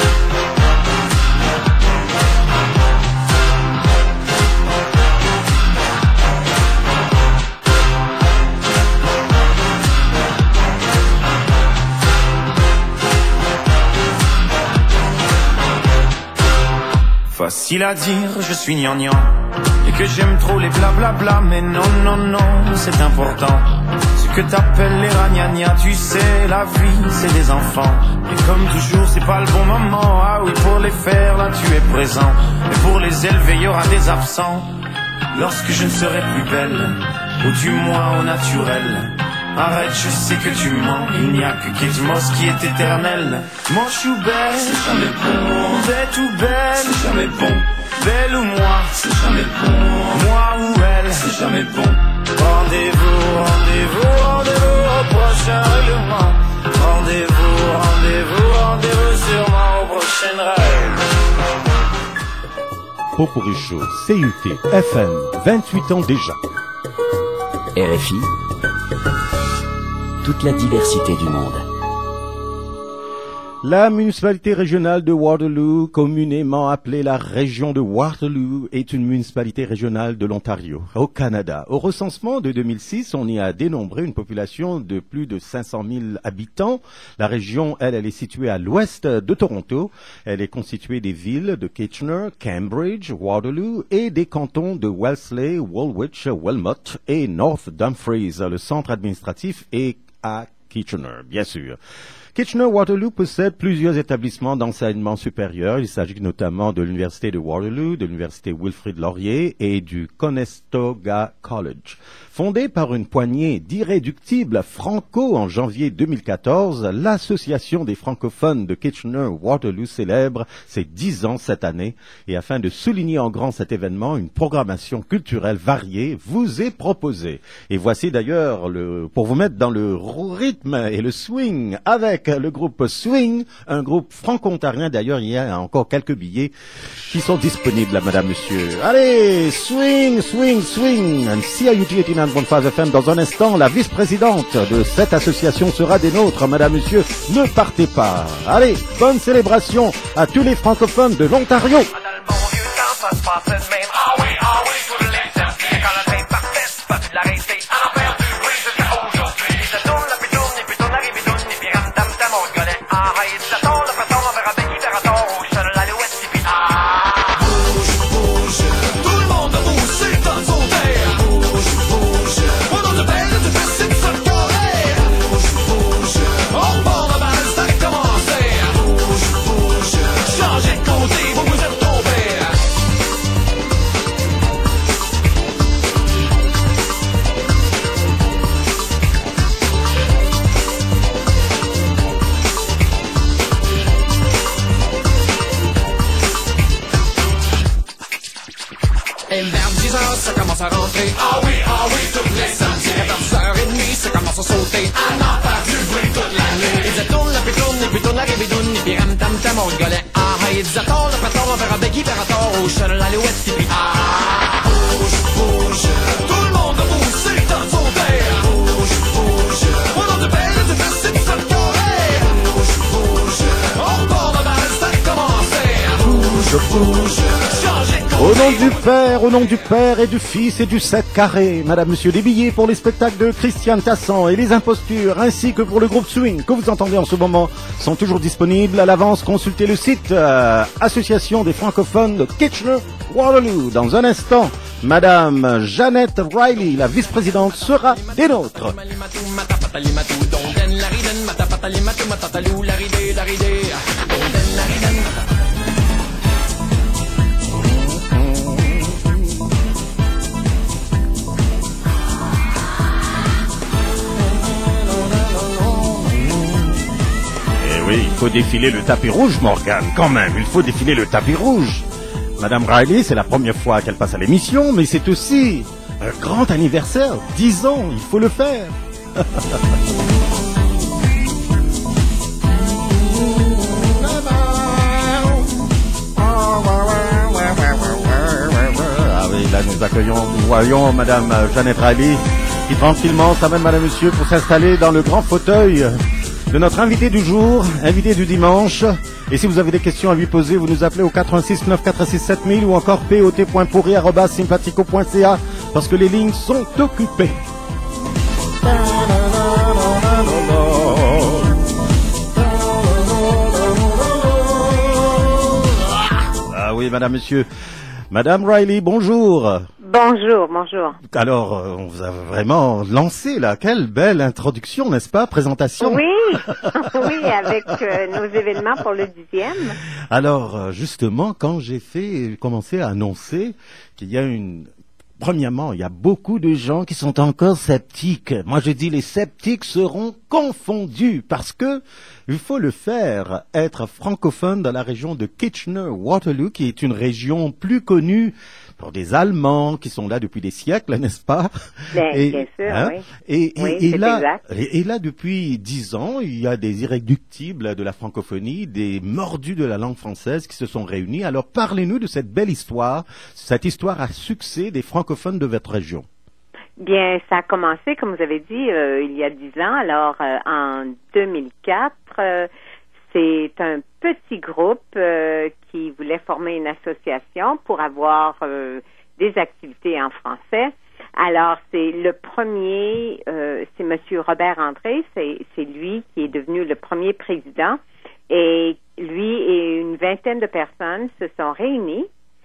Facile à dire, je suis gnangnan et que j'aime trop les blablabla, mais non, non, non, c'est important. Ce que t'appelles les ragnagnas, tu sais, la vie, c'est des enfants. Et comme toujours, c'est pas le bon moment. Ah oui, pour les faire, là, tu es présent. Et pour les élever, il y aura des absents. Lorsque je ne serai plus belle, ou du moins au naturel. Arrête, je sais que tu mens. Il n'y a que Kate Moss qui est éternel. Manche ou belle, c'est jamais bon. Bête ou belle, c'est jamais bon. Belle ou moi, c'est jamais bon. Moi ou elle, c'est jamais bon. Rendez-vous, rendez-vous, rendez-vous au prochain règlement. Rendez-vous, rendez-vous, rendez-vous sûrement au prochain rêve. Popurrí Show, C U T, F M, vingt-huit ans déjà. R F I, toute la diversité du monde. La municipalité régionale de Waterloo, communément appelée la région de Waterloo, est une municipalité régionale de l'Ontario, au Canada. Au recensement de deux mille six, on y a dénombré une population de plus de cinq cent mille habitants. La région, elle, elle est située à l'ouest de Toronto. Elle est constituée des villes de Kitchener, Cambridge, Waterloo et des cantons de Wellesley, Woolwich, Wilmot et North Dumfries. Le centre administratif est à Kitchener, bien sûr. Kitchener-Waterloo possède plusieurs établissements d'enseignement supérieur. Il s'agit notamment de l'Université de Waterloo, de l'Université Wilfrid Laurier et du Conestoga College. Fondée par une poignée d'irréductibles franco en janvier deux mille quatorze, l'Association des francophones de Kitchener-Waterloo célèbre ses dix ans cette année. Et afin de souligner en grand cet événement, une programmation culturelle variée vous est proposée. Et voici d'ailleurs, le, pour vous mettre dans le rythme et le swing avec le groupe Swing, un groupe franco-ontarien. D'ailleurs, il y a encore quelques billets qui sont disponibles là, madame, monsieur. Allez, swing, swing, swing. And C I U T eighty-nine point five F M. Dans un instant, la vice-présidente de cette association sera des nôtres. Madame, monsieur, ne partez pas. Allez, bonne célébration à tous les francophones de l'Ontario. Ça commence à rentrer. Ah oui, ah oui, toutes les samedis. quatorze heures trente, ça commence à sauter. À n'en faire du bruit toute la nuit. Ils tournent, la pitoune, et puis tourne la ribidoune, et puis ram tam tam on rigolait. Ah, ils disaient tort, le paton, on verra Becky, par rapport au chat, l'alouette, et puis ah, bouge, bouge. Tout le monde bouge, c'est dans son verre. Bouge, bouge. On a de belles, de belles, c'est ça le corps. Bouge, bouge. On part de balle, ça commence. Bouge, bouge. Changer de Au nom du Père, au nom du Père et du Fils et du sept carré, Madame, Monsieur, des billets pour les spectacles de Christiane Tassan et les impostures, ainsi que pour le groupe Swing que vous entendez en ce moment, sont toujours disponibles. À l'avance, consultez le site euh, Association des francophones de Kitchener-Waterloo. Dans un instant, Madame Jeannette Riley, la vice-présidente, sera des nôtres. Don't Oui, il faut défiler le tapis rouge, Morgane, quand même, il faut défiler le tapis rouge. Madame Riley, c'est la première fois qu'elle passe à l'émission, mais c'est aussi un grand anniversaire, dix ans, il faut le faire. Ah oui, là nous accueillons, nous voyons Madame Jeannette Riley qui tranquillement s'amène, Madame Monsieur, pour s'installer dans le grand fauteuil de notre invité du jour, invité du dimanche. Et si vous avez des questions à lui poser, vous nous appelez au quatre-vingt-six neuf cent quatre-vingt-six sept mille ou encore pot point pourri arobase sympathico point c a parce que les lignes sont occupées. Ah oui, Madame, Monsieur. Madame Riley, bonjour. Bonjour, bonjour. Alors, euh, on vous a vraiment lancé là. Quelle belle introduction, n'est-ce pas? Présentation. Oui, oui, avec euh, nos événements pour le dixième. Alors, euh, justement, quand j'ai fait commencé à annoncer qu'il y a une... Premièrement, il y a beaucoup de gens qui sont encore sceptiques. Moi, je dis les sceptiques seront confondus parce que il faut le faire, être francophone dans la région de Kitchener-Waterloo, qui est une région plus connue pour des Allemands qui sont là depuis des siècles, n'est-ce pas? Bien, et, bien sûr, hein, oui. Et, oui, et, et c'est là, exact. et, et là, depuis dix ans, il y a des irréductibles de la francophonie, des mordus de la langue française qui se sont réunis. Alors, parlez-nous de cette belle histoire, cette histoire à succès des francophones de votre région. Bien, ça a commencé, comme vous avez dit, euh, il y a dix ans. Alors, euh, en deux mille quatre, euh, c'est un petit groupe euh, qui voulait former une association pour avoir euh, des activités en français. Alors, c'est le premier, euh, c'est Monsieur Robert André, c'est, c'est lui qui est devenu le premier président. Et lui et une vingtaine de personnes se sont réunis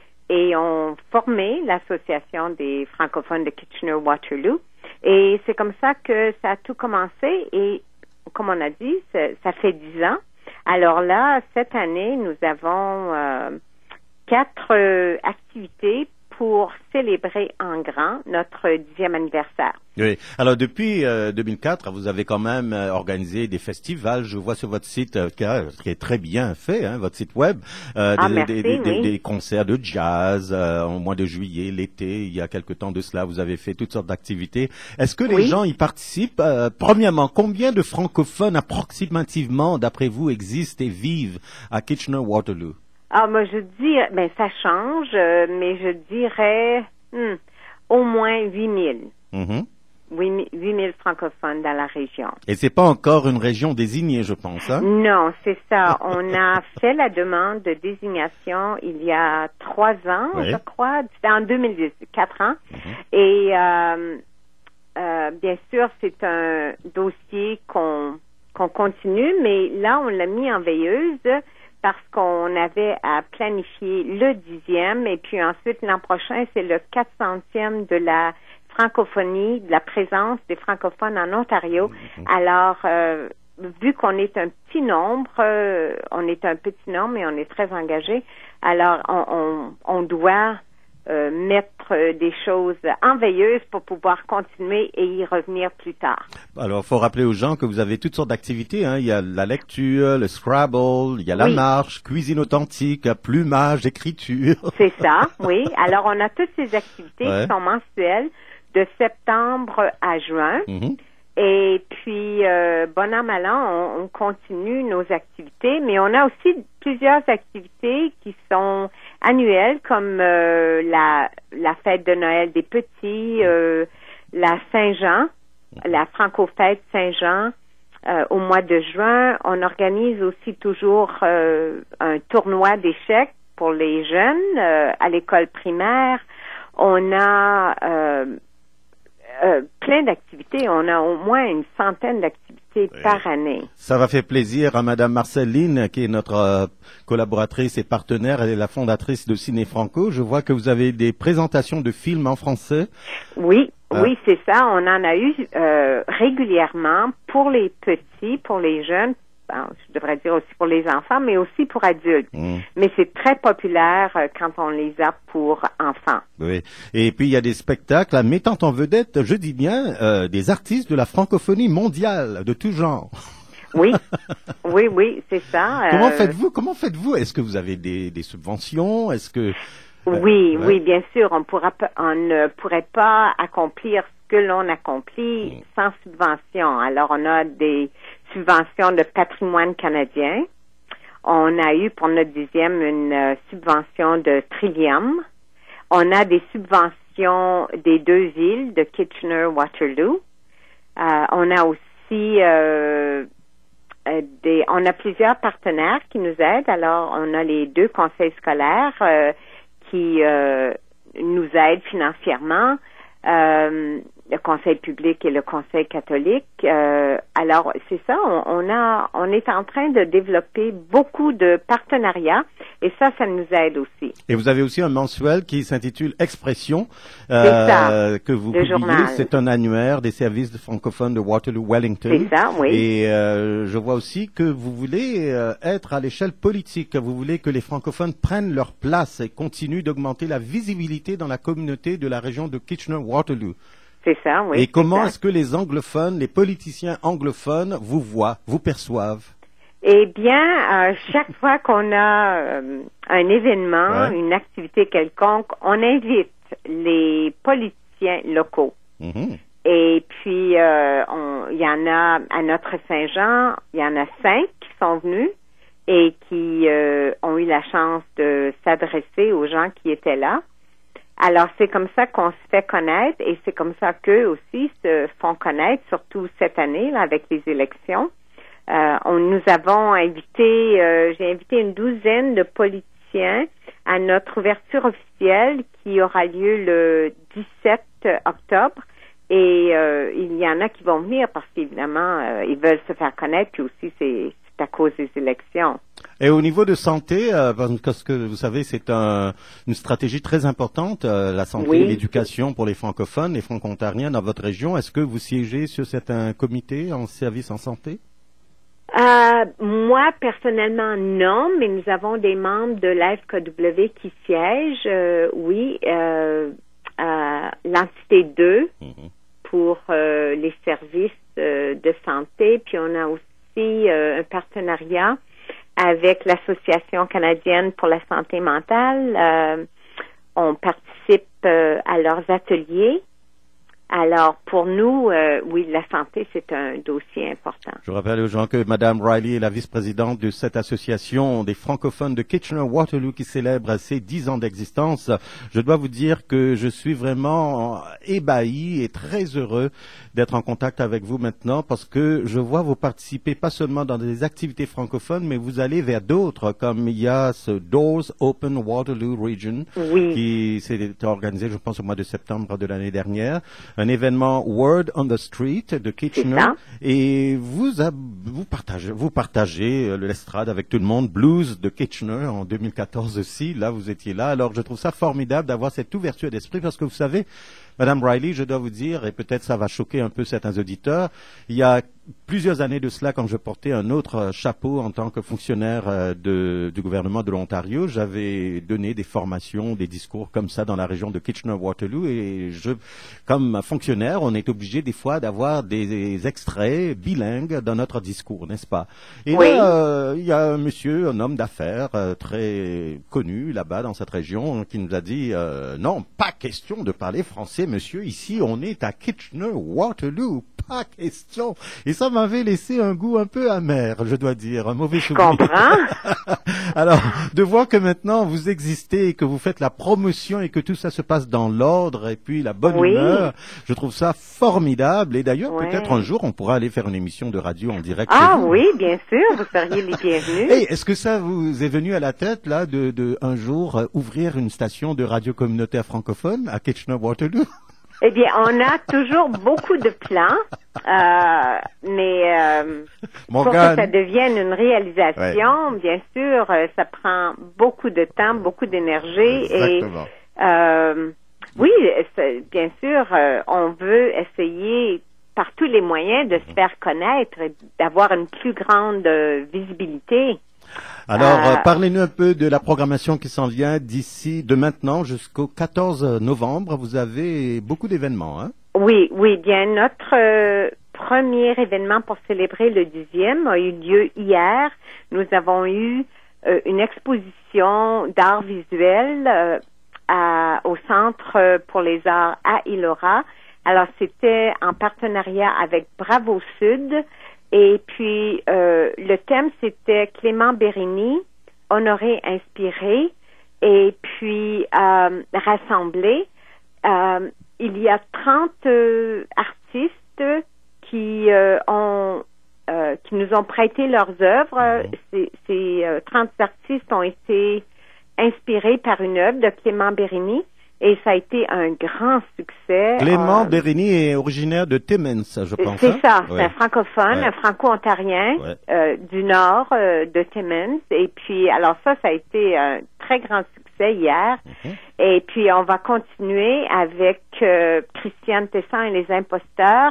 et ont formé l'association des francophones de Kitchener-Waterloo. Et c'est comme ça que ça a tout commencé. Et comme on a dit, ça, ça fait dix ans. Alors là, cette année, nous avons euh, quatre euh, activités pour célébrer en grand notre dixième anniversaire. Oui. Alors, depuis euh, deux mille quatre, vous avez quand même euh, organisé des festivals. Je vois sur votre site, euh, qui est très bien fait, hein, votre site web, euh, ah, des, merci, des, des, oui. des, des concerts de jazz euh, au mois de juillet, l'été. Il y a quelque temps de cela, vous avez fait toutes sortes d'activités. Est-ce que les oui. gens y participent? euh, Premièrement, combien de francophones approximativement, d'après vous, existent et vivent à Kitchener-Waterloo? Ah, moi, je dis, ben, ça change, euh, mais je dirais hmm, au moins huit mille. Mm-hmm. huit mille francophones dans la région. Et c'est pas encore une région désignée, je pense, hein? Non, c'est ça. On a fait la demande de désignation il y a trois ans, oui. je crois. C'était en deux mille dix, quatre ans. Mm-hmm. Et euh, euh, bien sûr, c'est un dossier qu'on qu'on continue, mais là, on l'a mis en veilleuse parce qu'on avait à planifier le dixième, et puis ensuite, l'an prochain, c'est le quatre centième de la francophonie, de la présence des francophones en Ontario. Mm-hmm. Alors, euh, vu qu'on est un petit nombre, euh, on est un petit nombre et on est très engagé, alors on, on, on doit euh, mettre des choses en veilleuse pour pouvoir continuer et y revenir plus tard. Alors, il faut rappeler aux gens que vous avez toutes sortes d'activités, hein. Il y a la lecture, le Scrabble, il y a la oui. marche, cuisine authentique, plumage, écriture. C'est ça, oui. Alors, on a toutes ces activités ouais. qui sont mensuelles de septembre à juin. Mm-hmm. Et puis, euh, bon an, mal an, on, on continue nos activités, mais on a aussi plusieurs activités qui sont annuelles, comme euh, la, la fête de Noël des petits, euh, la Saint-Jean, la Franco-fête Saint-Jean, euh, au mois de juin. On organise aussi toujours euh, un tournoi d'échecs pour les jeunes euh, à l'école primaire. On a... Euh, Euh, plein d'activités. On a au moins une centaine d'activités oui. par année. Ça va faire plaisir à Madame Marceline, qui est notre euh, collaboratrice et partenaire. Elle est la fondatrice de Ciné Franco. Je vois que vous avez des présentations de films en français. Oui, euh. oui, c'est ça. On en a eu euh, régulièrement pour les petits, pour les jeunes. Bon, je devrais dire aussi pour les enfants, mais aussi pour adultes. Mmh. Mais c'est très populaire euh, quand on les a pour enfants. Oui. Et puis, il y a des spectacles mettant en vedette, je dis bien, euh, des artistes de la francophonie mondiale, de tout genre. Oui, oui, oui, c'est ça. Comment euh, faites-vous Comment faites-vous Est-ce que vous avez des, des subventions Est-ce que euh, Oui, ouais. oui, bien sûr. On pourra, pas- on ne pourrait pas accomplir ce que l'on accomplit sans subvention. Alors, on a des subventions de patrimoine canadien. On a eu pour notre dixième une euh, subvention de Trillium. On a des subventions des deux îles de Kitchener-Waterloo. Euh, on a aussi euh, euh, des, on a plusieurs partenaires qui nous aident. Alors, on a les deux conseils scolaires euh, qui euh, nous aident financièrement, euh, le conseil public et le conseil catholique. Euh, alors, c'est ça, on, on a, on est en train de développer beaucoup de partenariats et ça, ça nous aide aussi. Et vous avez aussi un mensuel qui s'intitule Expression, C'est ça, euh, que vous le publiez. journal. C'est un annuaire des services de francophones de Waterloo-Wellington. C'est ça, oui. Et euh, je vois aussi que vous voulez euh, être à l'échelle politique. Vous voulez que les francophones prennent leur place et continuent d'augmenter la visibilité dans la communauté de la région de Kitchener-Waterloo. C'est ça, oui. Et comment c'est est-ce que les anglophones, les politiciens anglophones vous voient, vous perçoivent? Eh bien, euh, chaque fois qu'on a euh, un événement, Ouais. une activité quelconque, on invite les politiciens locaux. Mhm. Et puis, euh, on- il y en a à Notre-Saint-Jean, il y en a cinq qui sont venus et qui euh, ont eu la chance de s'adresser aux gens qui étaient là. Alors, c'est comme ça qu'on se fait connaître et c'est comme ça qu'eux aussi se font connaître, surtout cette année, là, avec les élections. Euh, on, nous avons invité, euh, j'ai invité une douzaine de politiciens à notre ouverture officielle qui aura lieu le dix-sept octobre. Et euh, il y en a qui vont venir parce qu'évidemment, euh, ils veulent se faire connaître, puis aussi c'est, c'est à cause des élections. Et au niveau de santé, euh, parce que vous savez, c'est un, une stratégie très importante, euh, la santé, Oui. l'éducation pour les francophones, les franco-ontariens dans votre région. Est-ce que vous siégez sur certains comités en service en santé? Euh, moi, personnellement, non, mais nous avons des membres de l'A F K W qui siègent, euh, oui, euh, à l'entité deux pour euh, les services euh, de santé. Puis on a aussi euh, un partenariat avec l'Association canadienne pour la santé mentale. Euh, on participe euh, à leurs ateliers. Alors, pour nous, euh, oui, la santé, c'est un dossier important. Je rappelle aux gens que Madame Riley est la vice-présidente de cette association des francophones de Kitchener-Waterloo qui célèbre ses dix ans d'existence. Je dois vous dire que je suis vraiment ébahi et très heureux d'être en contact avec vous maintenant parce que je vois vous participer pas seulement dans des activités francophones, mais vous allez vers d'autres, comme il y a ce Doors Open Waterloo Region Oui. qui s'est organisé, je pense, au mois de septembre de l'année dernière. Un événement Word on the Street de Kitchener. ça. Et vous, a- vous partagez, vous partagez euh, l'estrade avec tout le monde. Blues de Kitchener en deux mille quatorze aussi. Là, vous étiez là. Alors, je trouve ça formidable d'avoir cette ouverture d'esprit parce que vous savez, Madame Riley, je dois vous dire, et peut-être ça va choquer un peu certains auditeurs, il y a plusieurs années de cela, quand je portais un autre euh, chapeau en tant que fonctionnaire euh, de, du gouvernement de l'Ontario, j'avais donné des formations, des discours comme ça dans la région de Kitchener-Waterloo et je, comme fonctionnaire, on est obligé des fois d'avoir des, des extraits bilingues dans notre discours, n'est-ce pas? Et Oui. là, euh, il y a un monsieur, un homme d'affaires euh, très connu là-bas dans cette région qui nous a dit euh, non, pas question de parler français, monsieur. Ici, on est à Kitchener-Waterloo. Pas question. Et ça m'avait laissé un goût un peu amer, je dois dire, un mauvais souvenir. Je comprends. Alors, de voir que maintenant vous existez et que vous faites la promotion et que tout ça se passe dans l'ordre et puis la bonne Oui. humeur, je trouve ça formidable. Et d'ailleurs, Ouais. peut-être un jour, on pourra aller faire une émission de radio en direct. Ah chez vous. oui, bien sûr, vous seriez les bienvenus. Hey, est-ce que ça vous est venu à la tête, là, de, de un jour euh, ouvrir une station de radio communautaire francophone à Kitchener-Waterloo? Eh bien, on a toujours beaucoup de plans, euh, mais euh, pour que Morgane. ça devienne une réalisation, bien sûr, euh, ça prend beaucoup de temps, beaucoup d'énergie. Et Exactement. euh, oui, c'est- bien sûr, euh, on veut essayer par tous les moyens de se faire connaître et d'avoir une plus grande euh, visibilité. Alors, Euh, euh, parlez-nous un peu de la programmation qui s'en vient d'ici, de maintenant jusqu'au quatorze novembre. Vous avez beaucoup d'événements, hein? Oui, oui, bien, notre euh, premier événement pour célébrer le dixième a eu lieu hier. Nous avons eu euh, une exposition d'art visuel euh, à, au Centre pour les arts à Hilo-ra. Alors, c'était en partenariat avec Bravo Sud. Et puis, euh, le thème, c'était Clément Bérini, honoré, inspiré, et puis euh, rassemblé. Euh, il y a trente euh, artistes qui euh, ont euh, qui nous ont prêté leurs œuvres. Ces, ces euh, trente artistes ont été inspirés par une œuvre de Clément Bérini. Et ça a été un grand succès. Clément euh, Bérini est originaire de Timmins, je pense. C'est hein? ça, ouais. c'est un francophone, ouais. un franco-ontarien ouais. euh, du nord euh, de Timmins. Et puis, alors ça, ça a été un très grand succès hier. Mm-hmm. Et puis, on va continuer avec euh, Christiane Tesson et les imposteurs.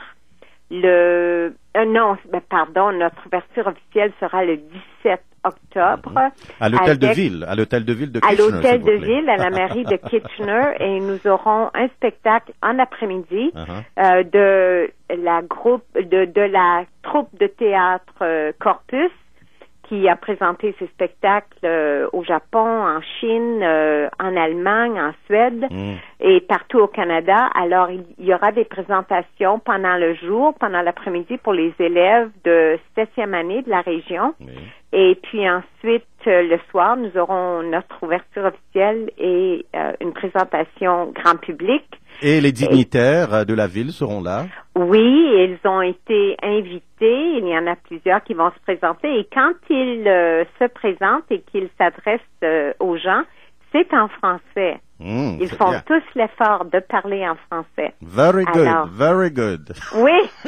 Le euh, non, ben, pardon, notre ouverture officielle sera le dix-sept octobre. Mm-hmm. À l'hôtel avec, de ville, à l'hôtel de ville de Kitchener. À l'hôtel de ville, à la mairie de Kitchener, et nous aurons un spectacle en après-midi uh-huh. euh, de la groupe, de, de la troupe de théâtre euh, Corpus, qui a présenté ses spectacles euh, au Japon, en Chine, euh, en Allemagne, en Suède mm. et partout au Canada. Alors, il y aura des présentations pendant le jour, pendant l'après-midi pour les élèves de septième année de la région. Mm. Et puis ensuite, euh, le soir, nous aurons notre ouverture officielle et euh, une présentation grand public. Et les dignitaires et, de la ville seront là? Oui, ils ont été invités. Il y en a plusieurs qui vont se présenter. Et quand ils euh, se présentent et qu'ils s'adressent euh, aux gens, c'est en français. Mmh, ils font bien. tous l'effort de parler en français. Very good, Alors, very good. Oui.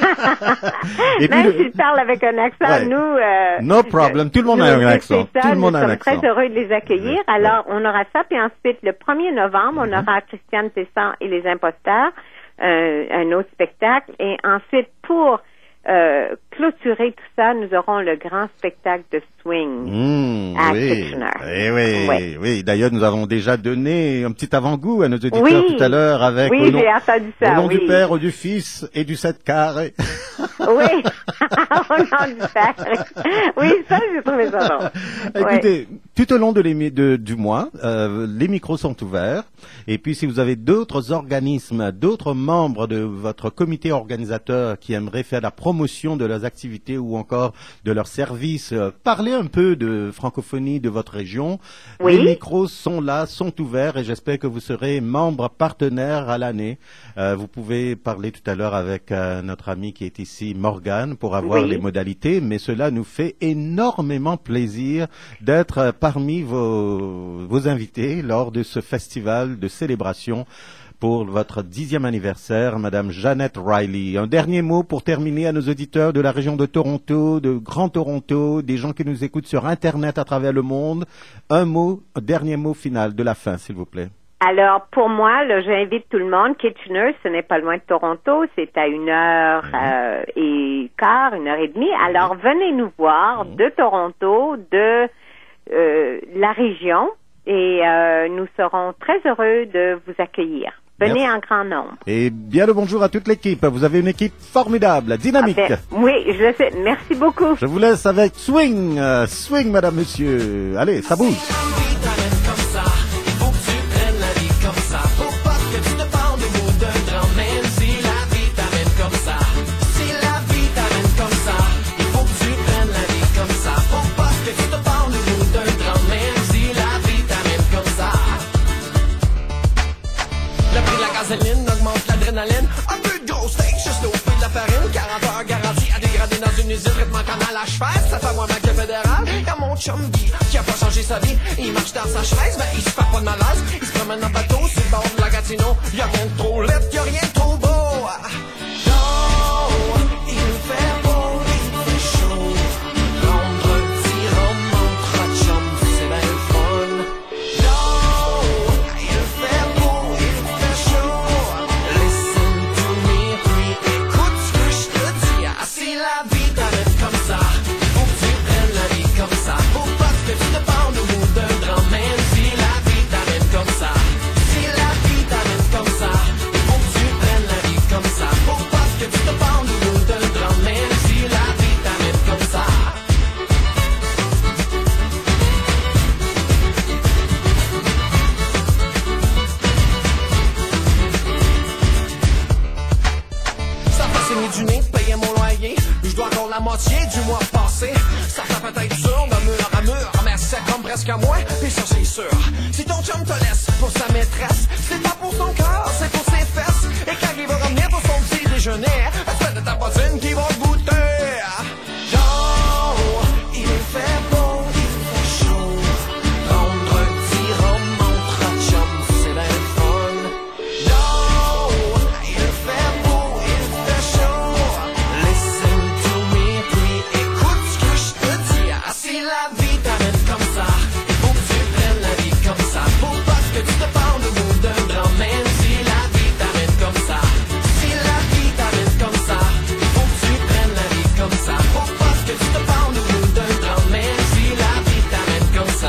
Et Même puis, s'ils parlent avec un accent, ouais. nous... Euh, no problem. Tout le monde nous, a un accent. Ça, Tout le monde nous a un sommes accent. très heureux de les accueillir. Oui. Alors, on aura ça. Puis ensuite, le premier novembre, mm-hmm. on aura Christiane Tesson et les imposteurs, euh, un autre spectacle. Et ensuite, pour... Euh, clôturer tout ça, nous aurons le grand spectacle de swing mmh, à oui. Kitchener. Eh oui, oui, oui. D'ailleurs, nous avons déjà donné un petit avant-goût à nos auditeurs oui. tout à l'heure avec oui, au nom, j'ai entendu ça, au nom oui. du Père, au du Fils et du sept carré. Oui, au nom du Père. Oui, ça, j'ai trouvé ça bon. Écoutez, ouais. tout au long de de, du mois, euh, les micros sont ouverts. Et puis, si vous avez d'autres organismes, d'autres membres de votre comité organisateur qui aimeraient faire la promotion de leurs activités ou encore de leurs services, euh, parlez un peu de francophonie de votre région. Oui. Les micros sont là, sont ouverts et j'espère que vous serez membre partenaire à l'année. Euh, vous pouvez parler tout à l'heure avec euh, notre ami qui est ici, Morgane, pour avoir oui. les modalités, mais cela nous fait énormément plaisir d'être euh, parmi vos, vos invités lors de ce festival de célébration pour votre dixième anniversaire, Madame Jeannette Riley. Un dernier mot pour terminer à nos auditeurs de la région de Toronto, de Grand Toronto, des gens qui nous écoutent sur Internet à travers le monde. Un mot, un dernier mot final de la fin, s'il vous plaît. Alors, pour moi, là, j'invite tout le monde. Kitchener, ce n'est pas loin de Toronto. C'est à une heure mmh. euh, et quart, une heure et demie. Alors, mmh. venez nous voir mmh. de Toronto, de euh, la région, et euh, nous serons très heureux de vous accueillir. Venez Merci. en grand nombre. Et bien le bonjour à toute l'équipe. Vous avez une équipe formidable, dynamique. Ah ben, oui, je le sais. Merci beaucoup. Je vous laisse avec Swing. Euh, swing, madame, monsieur. Allez, ça bouge. Augmente l'adrénaline. Un peu de gros steak, juste au prix de la farine. quarante heures garantie à dégrader dans une usine. Traitement canal à cheval, ça fait moins mal que fédéral. Y'a mon chum Guy qui a pas changé sa vie. Il marche dans sa chaise, mais il se fait pas de malaise. Il se promène en bateau sur le bord de la Gatineau. Y'a rien de trop laid, y'a rien de trop beau. Non, il fait beau, il fait chaud. Rendre petit rhum entre chum, c'est bien le fun. Non, il fait beau, il fait chaud. Si la vie t'amène comme ça, faut que tu prennes la vie comme ça. Faut pas que tu te pendes au bout d'un grand man. Si la vie t'amène comme ça, si la vie t'amène comme ça, faut que tu prennes la vie comme ça. Faut pas que tu te pendes au bout d'un grand encore la moitié du mois passé. Ça fait peut-être dur de mur à mur, mais c'est comme presque à moi, pis ça c'est sûr. Si ton chum te laisse pour sa maîtresse, c'est pas pour son cœur, c'est pour ses fesses. Et quand il va revenir pour son petit déjeuner, c'est de ta bottine qui va le goûter. Yo, il est fait beau, il fait chaud. Vendredi, remontre à chum, c'est la fun. Yo, il fait beau, il fait chaud. Listen to me, puis écoute ce que je te dis. Ah, si la vie t'amène comme ça, il faut que tu prennes la vie comme ça. Faut pas que tu te parles de mots d'un grand man. Si la vie t'amène comme ça, si la vie t'amène comme ça, il faut que tu prennes la vie comme ça. Faut pas que tu te parles de mots d'un grand man. Si la vie t'amène comme ça.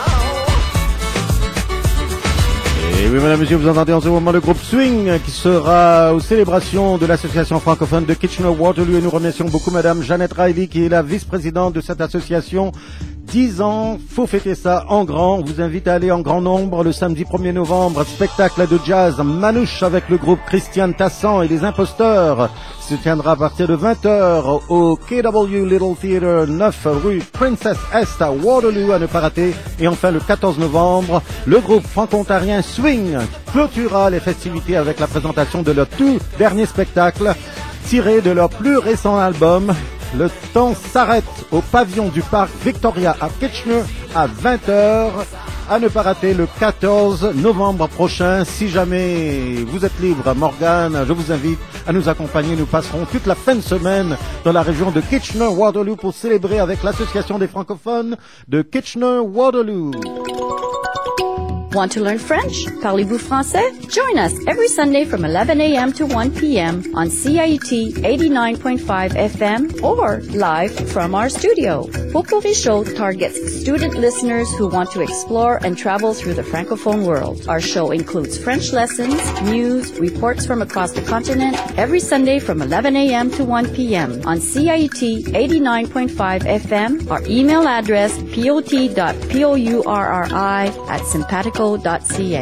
Et oui, mesdames, messieurs, vous entendez en ce moment le groupe Swing qui sera aux célébrations de l'association francophone de Kitchener-Waterloo. Et nous remercions beaucoup madame Jeannette Riley qui est la vice-présidente de cette association. dix ans, faut fêter ça en grand. On vous invite à aller en grand nombre le samedi premier novembre. Spectacle de jazz manouche avec le groupe Christiane Tassan et les Imposteurs. Se tiendra à partir de vingt heures au K W Little Theatre, neuf rue Princess Est à Waterloo, à ne pas rater. Et enfin le quatorze novembre, le groupe franco-ontarien Swing clôturera les festivités avec la présentation de leur tout dernier spectacle tiré de leur plus récent album. Le temps s'arrête au pavillon du parc Victoria à Kitchener à vingt heures. À ne pas rater le quatorze novembre prochain. Si jamais vous êtes libre, Morgane, je vous invite à nous accompagner. Nous passerons toute la fin de semaine dans la région de Kitchener-Waterloo pour célébrer avec l'association des francophones de Kitchener-Waterloo. Want to learn French? Parlez-vous français? Join us every Sunday from eleven a.m. to one p.m. on C I U T eighty-nine point five F M or live from our studio. Popuri Show targets student listeners who want to explore and travel through the Francophone world. Our show includes French lessons, news, reports from across the continent every Sunday from eleven a.m. to one p.m. on C I U T eighty-nine point five F M. Our email address pot dot pourri at simpatico dot c a.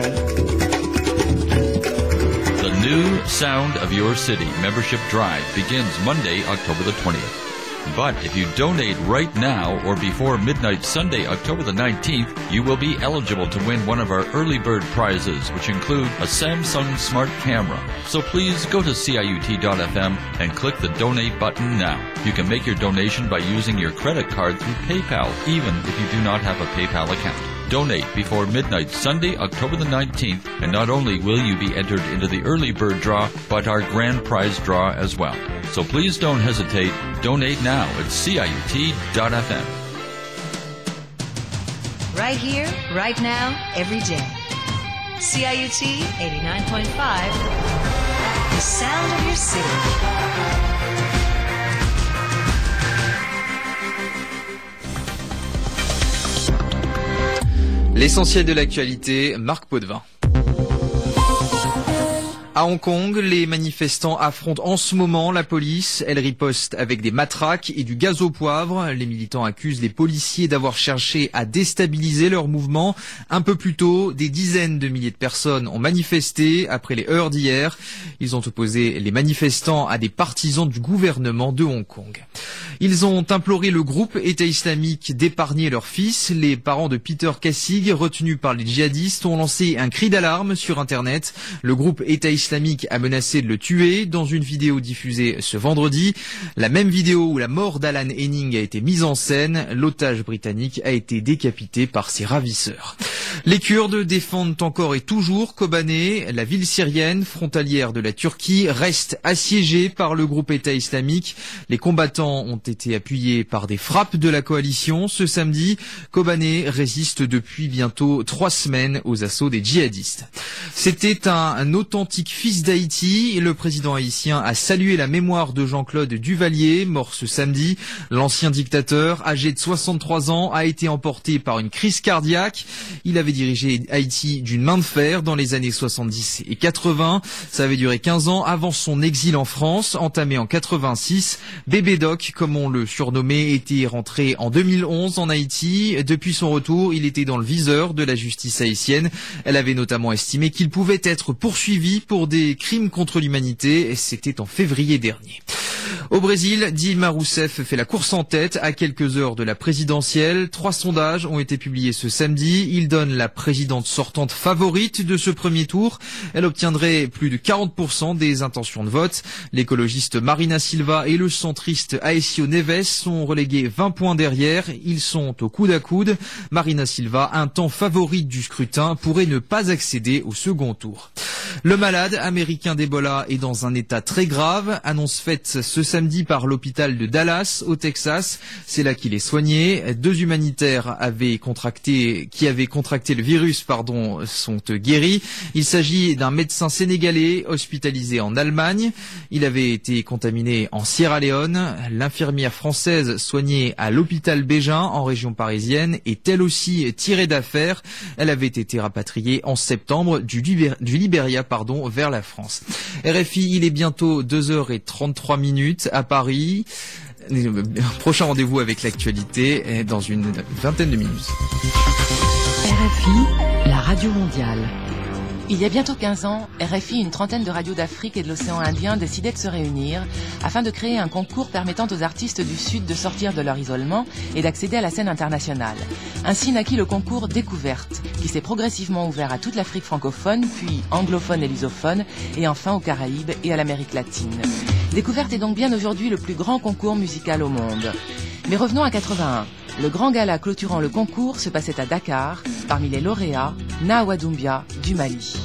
The new Sound of Your City membership drive begins Monday, October the twentieth. But if you donate right now or before midnight Sunday, October the nineteenth, you will be eligible to win one of our early bird prizes, which include a Samsung Smart Camera. So please go to C I U T dot F M and click the donate button now. You can make your donation by using your credit card through PayPal, even if you do not have a PayPal account. Donate before midnight Sunday, October the nineteenth, and not only will you be entered into the early bird draw, but our grand prize draw as well. So please don't hesitate. Donate now at C I U T dot F M. Right here, right now, every day. C I U T eighty-nine point five, the sound of your city. L'essentiel de l'actualité, Marc Potvin. À Hong Kong, les manifestants affrontent en ce moment la police. Elle riposte avec des matraques et du gaz au poivre. Les militants accusent les policiers d'avoir cherché à déstabiliser leur mouvement. Un peu plus tôt, des dizaines de milliers de personnes ont manifesté après les heurts d'hier. Ils ont opposé les manifestants à des partisans du gouvernement de Hong Kong. Ils ont imploré le groupe État islamique d'épargner leur fils. Les parents de Peter Kassig, retenus par les djihadistes, ont lancé un cri d'alarme sur Internet. Le groupe État islamique a menacé de le tuer dans une vidéo diffusée ce vendredi. La même vidéo où la mort d'Alan Henning a été mise en scène. L'otage britannique a été décapité par ses ravisseurs. Les Kurdes défendent encore et toujours Kobané. La ville syrienne, frontalière de la Turquie, reste assiégée par le groupe État islamique. Les combattants ont été appuyés par des frappes de la coalition. Ce samedi, Kobané résiste depuis bientôt trois semaines aux assauts des djihadistes. C'était un, un authentique fils d'Haïti. Le président haïtien a salué la mémoire de Jean-Claude Duvalier, mort ce samedi. L'ancien dictateur, âgé de soixante-trois ans, a été emporté par une crise cardiaque. Il avait dirigé Haïti d'une main de fer dans les années soixante-dix et quatre-vingts. Ça avait duré quinze ans avant son exil en France, entamé en quatre-vingt-six. Bébé Doc, comme on le surnommait, était rentré en deux mille onze en Haïti. Depuis son retour, il était dans le viseur de la justice haïtienne. Elle avait notamment estimé qu'il pouvait être poursuivi pour des crimes contre l'humanité. C'était en février dernier. Au Brésil, Dilma Rousseff fait la course en tête à quelques heures de la présidentielle. Trois sondages ont été publiés ce samedi. Ils donnent la présidente sortante favorite de ce premier tour. Elle obtiendrait plus de quarante pour cent des intentions de vote. L'écologiste Marina Silva et le centriste Aécio Neves sont relégués vingt points derrière. Ils sont au coude à coude. Marina Silva, un temps favorite du scrutin, pourrait ne pas accéder au second tour. Le malade américain d'Ebola est dans un état très grave. Annonce faite ce samedi par l'hôpital de Dallas, au Texas. C'est là qu'il est soigné. Deux humanitaires avaient contracté, qui avaient contracté le virus, pardon, sont guéris. Il s'agit d'un médecin sénégalais hospitalisé en Allemagne. Il avait été contaminé en Sierra Leone. L'infirmière française soignée à l'hôpital Bégin, en région parisienne, est elle aussi tirée d'affaire. Elle avait été rapatriée en septembre du, Libér- du Libéria pardon, vers la France. R F I, il est bientôt deux heures trente-trois minutes à Paris. Prochain rendez-vous avec l'actualité dans une vingtaine de minutes. R F I, la radio mondiale. Il y a bientôt quinze ans, R F I et une trentaine de radios d'Afrique et de l'océan Indien décidaient de se réunir afin de créer un concours permettant aux artistes du Sud de sortir de leur isolement et d'accéder à la scène internationale. Ainsi naquit le concours Découverte, qui s'est progressivement ouvert à toute l'Afrique francophone, puis anglophone et lusophone, et enfin aux Caraïbes et à l'Amérique latine. Découverte est donc bien aujourd'hui le plus grand concours musical au monde. Mais revenons à quatre-vingt-un. Le grand gala clôturant le concours se passait à Dakar, parmi les lauréats, Nawa Doumbia du Mali.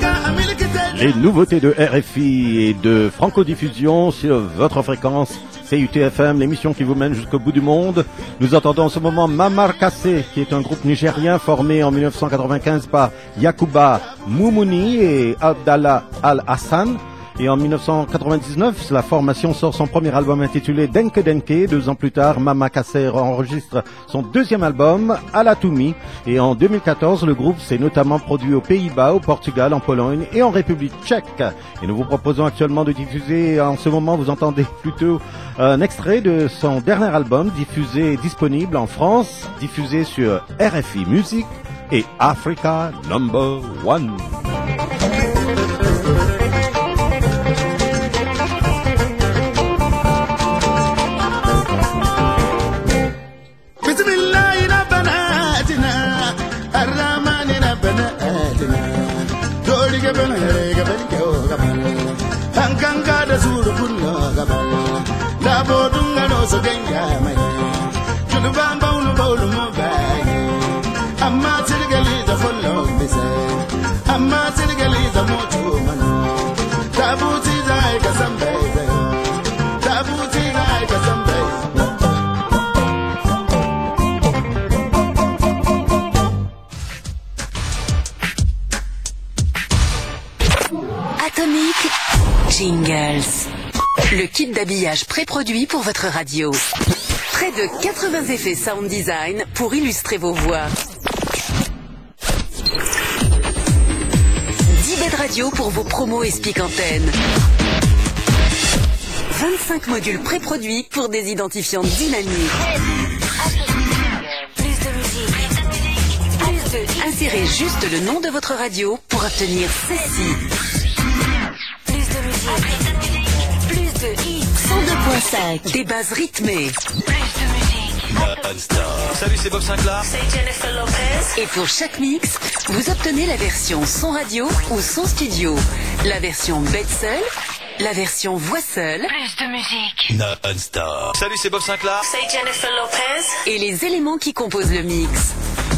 Les nouveautés de R F I et de Franco-Diffusion sur votre fréquence C U T F M, l'émission qui vous mène jusqu'au bout du monde. Nous entendons en ce moment Mamar Kassé, qui est un groupe nigérien formé en mille neuf cent quatre-vingt-quinze par Yakuba Moumouni et Abdallah Al-Hassan. Et en mille neuf cent quatre-vingt-dix-neuf, la formation sort son premier album intitulé Denke Denke. Deux ans plus tard, Mama Kassé enregistre son deuxième album, Alatumi. Et en deux mille quatorze, le groupe s'est notamment produit aux Pays-Bas, au Portugal, en Pologne et en République tchèque. Et nous vous proposons actuellement de diffuser, en ce moment, vous entendez plutôt un extrait de son dernier album, diffusé, disponible en France, diffusé sur R F I Music et Africa Number One. Hankanga da zuru kunno gabal da bodunga no so ganga mai julu bamba unu bolu mo bai amma tirgali da follow bisa amma tirgali da moto mana tabuti zai ka sambe tabuti zai ka sambe. Atomic Jingles. Le kit d'habillage pré-produit pour votre radio. Près de quatre-vingts effets sound design pour illustrer vos voix. dix bêtes radio pour vos promos et speak antennes. vingt-cinq modules pré-produits pour des identifiants dynamiques. Plus de musique. Plus de... Insérez juste le nom de votre radio pour obtenir ceci. Plus de hits. cent deux virgule cinq. Des bases rythmées. Plus de musique. Salut, c'est Bob Sinclair. C'est Jennifer Lopez. Et pour chaque mix, vous obtenez la version son radio ou son studio. La version bête seule, la version voix seule. Plus de musique. Non-stop. Salut, c'est Bob Sinclair. C'est Jennifer Lopez. Et les éléments qui composent le mix.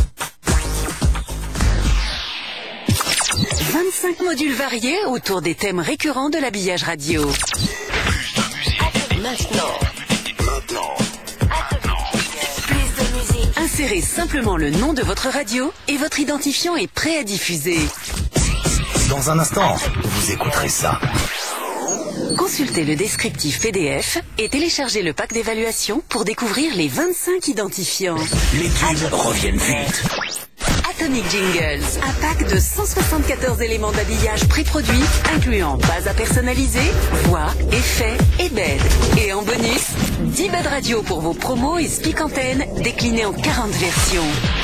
vingt-cinq modules variés autour des thèmes récurrents de l'habillage radio. Maintenant. Maintenant. Plus de musique. Insérez simplement le nom de votre radio et votre identifiant est prêt à diffuser. Dans un instant, vous écouterez ça. Consultez le descriptif P D F et téléchargez le pack d'évaluation pour découvrir les vingt-cinq identifiants. Les tubes reviennent vite. Atomic Jingles, un pack de cent soixante-quatorze éléments d'habillage pré-produits, incluant base à personnaliser, voix, effets et bed. Et en bonus, dix bed radio pour vos promos et speak antennes déclinés en quarante versions.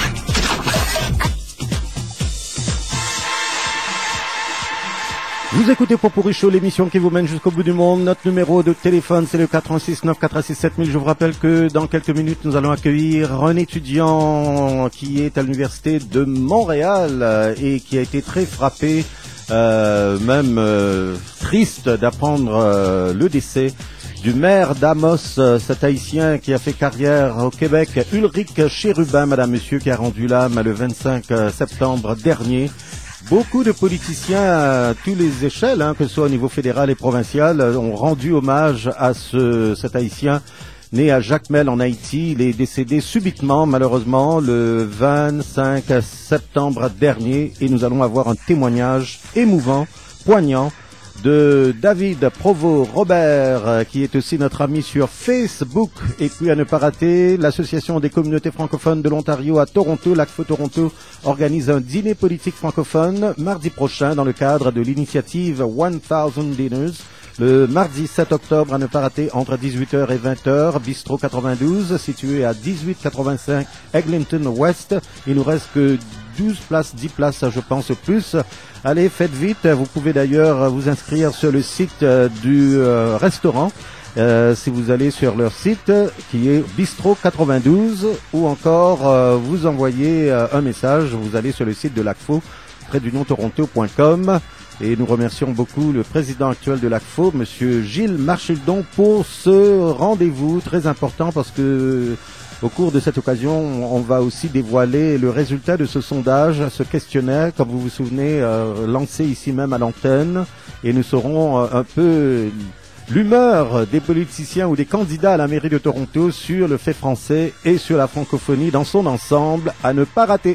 Vous écoutez Popurrí Show, l'émission qui vous mène jusqu'au bout du monde. Notre numéro de téléphone, c'est le quatre un six neuf quatre six sept mille. Je vous rappelle que dans quelques minutes, nous allons accueillir un étudiant qui est à l'université de Montréal et qui a été très frappé, euh, même euh, triste d'apprendre euh, le décès du maire d'Amos, euh, cet haïtien qui a fait carrière au Québec, Ulrich Chérubin, madame, monsieur, qui a rendu l'âme le vingt-cinq septembre dernier. Beaucoup de politiciens à tous les échelles, hein, que ce soit au niveau fédéral et provincial, ont rendu hommage à ce, cet haïtien né à Jacmel en Haïti. Il est décédé subitement, malheureusement, le vingt-cinq septembre dernier. Et nous allons avoir un témoignage émouvant, poignant, de David Provost-Robert, qui est aussi notre ami sur Facebook. Et puis à ne pas rater, l'Association des communautés francophones de l'Ontario à Toronto, l'ACFO Toronto, organise un dîner politique francophone mardi prochain dans le cadre de l'initiative one thousand Dinners. Le mardi sept octobre, à ne pas rater, entre dix-huit heures et vingt heures, Bistrot quatre-vingt-douze, situé à dix-huit quatre-vingt-cinq Eglinton West. Il nous reste que douze places, dix places, je pense, plus. Allez, faites vite. Vous pouvez d'ailleurs vous inscrire sur le site du euh, restaurant. Euh, si vous allez sur leur site qui est Bistrot quatre-vingt-douze, ou encore euh, vous envoyez euh, un message, vous allez sur le site de l'A C F O, près du nom toronto point com. Et nous remercions beaucoup le président actuel de l'A C F O, monsieur Gilles Marchildon, pour ce rendez-vous très important, parce que au cours de cette occasion, on va aussi dévoiler le résultat de ce sondage, ce questionnaire, comme vous vous souvenez, euh, lancé ici même à l'antenne. Et nous saurons euh, un peu L'humeur des politiciens ou des candidats à la mairie de Toronto sur le fait français et sur la francophonie dans son ensemble à ne pas rater.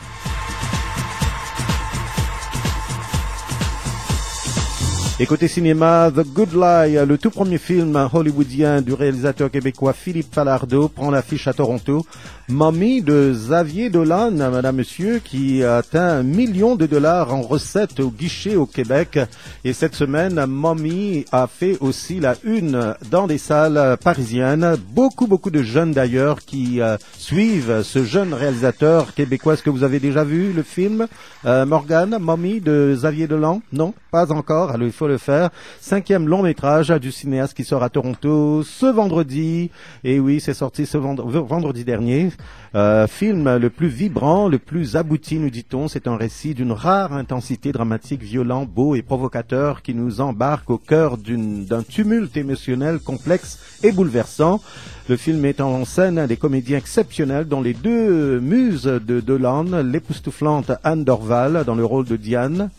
Et côté cinéma, The Good Lie, le tout premier film hollywoodien du réalisateur québécois Philippe Falardeau, prend l'affiche à Toronto. Mommy de Xavier Dolan, madame, monsieur, qui a atteint un million de dollars en recettes au guichet au Québec. Et cette semaine, Mommy a fait aussi la une dans des salles parisiennes. Beaucoup, beaucoup de jeunes d'ailleurs qui euh, suivent ce jeune réalisateur québécois. Est-ce que vous avez déjà vu le film euh, Morgane, Mommy de Xavier Dolan? Non, pas encore. Alors il faut le faire. Cinquième long métrage du cinéaste qui sort à Toronto ce vendredi. Et oui, c'est sorti ce vend- vendredi dernier. Euh, film le plus vibrant, le plus abouti, nous dit-on. C'est un récit d'une rare intensité dramatique, violent, beau et provocateur qui nous embarque au cœur d'une, d'un tumulte émotionnel complexe et bouleversant. Le film met en scène des comédiens exceptionnels dont les deux muses de Dolan, l'époustouflante Anne Dorval dans le rôle de Diane,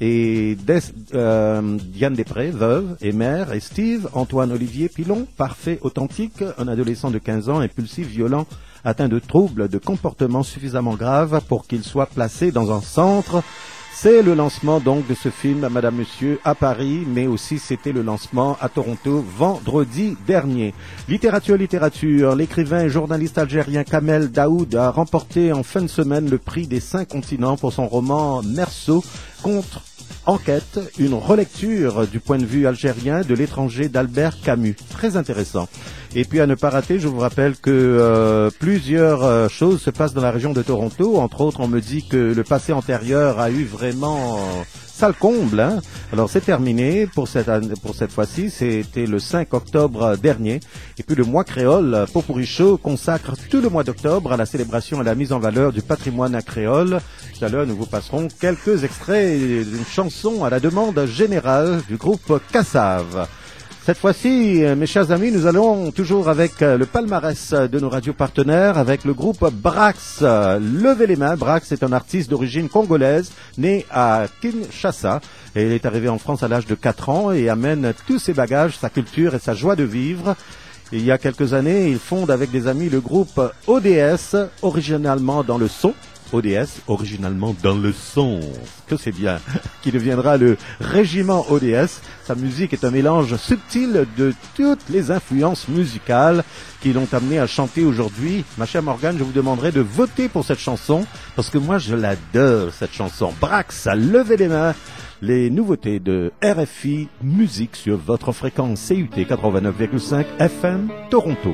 et Des, euh, Diane Després, veuve et mère, et Steve, Antoine Olivier Pilon, parfait, authentique, un adolescent de quinze ans, impulsif, violent, atteint de troubles de comportement suffisamment graves pour qu'il soit placé dans un centre. C'est le lancement donc de ce film, Madame Monsieur, à Paris, mais aussi c'était le lancement à Toronto vendredi dernier. Littérature, littérature, l'écrivain et journaliste algérien Kamel Daoud a remporté en fin de semaine le prix des cinq continents pour son roman Merceau contre Enquête, une relecture du point de vue algérien de l'étranger d'Albert Camus. Très intéressant. Et puis à ne pas rater, je vous rappelle que euh, plusieurs euh, choses se passent dans la région de Toronto. Entre autres, on me dit que le passé antérieur a eu vraiment euh, sale comble. Hein. Alors c'est terminé pour cette année, pour cette fois-ci. C'était le cinq octobre dernier. Et puis le mois créole, Popurrí Show consacre tout le mois d'octobre à la célébration et à la mise en valeur du patrimoine créole. Tout à l'heure, nous vous passerons quelques extraits d'une chanson à la demande générale du groupe Cassave. Cette fois-ci, mes chers amis, nous allons toujours avec le palmarès de nos radios partenaires, avec le groupe Brax. Levez les mains, Brax est un artiste d'origine congolaise, né à Kinshasa. Et il est arrivé en France à l'âge de quatre ans et amène tous ses bagages, sa culture et sa joie de vivre. Et il y a quelques années, il fonde avec des amis le groupe O D S, originalement dans le son. O D S, originalement dans le son, que c'est bien, qui deviendra le régiment O D S. Sa musique est un mélange subtil de toutes les influences musicales qui l'ont amené à chanter aujourd'hui. Ma chère Morgane, je vous demanderai de voter pour cette chanson, parce que moi je l'adore, cette chanson. Brax, levez les mains, les nouveautés de R F I Musique sur votre fréquence C U T quatre-vingt-neuf virgule cinq F M Toronto.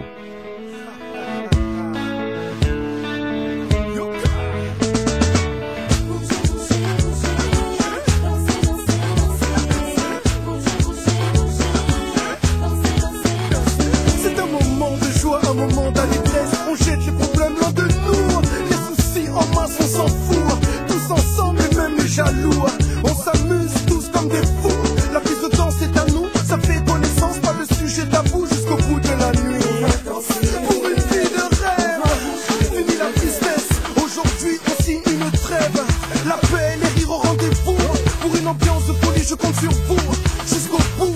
On s'amuse tous comme des fous. La prise de temps c'est à nous. Ça fait connaissance, pas de sujet tabou jusqu'au bout de la nuit. Pour une vie de rêve, fini la tristesse. Aujourd'hui on signe une trêve. La paix, les rires au rendez-vous. Pour une ambiance de folie, je compte sur vous jusqu'au bout.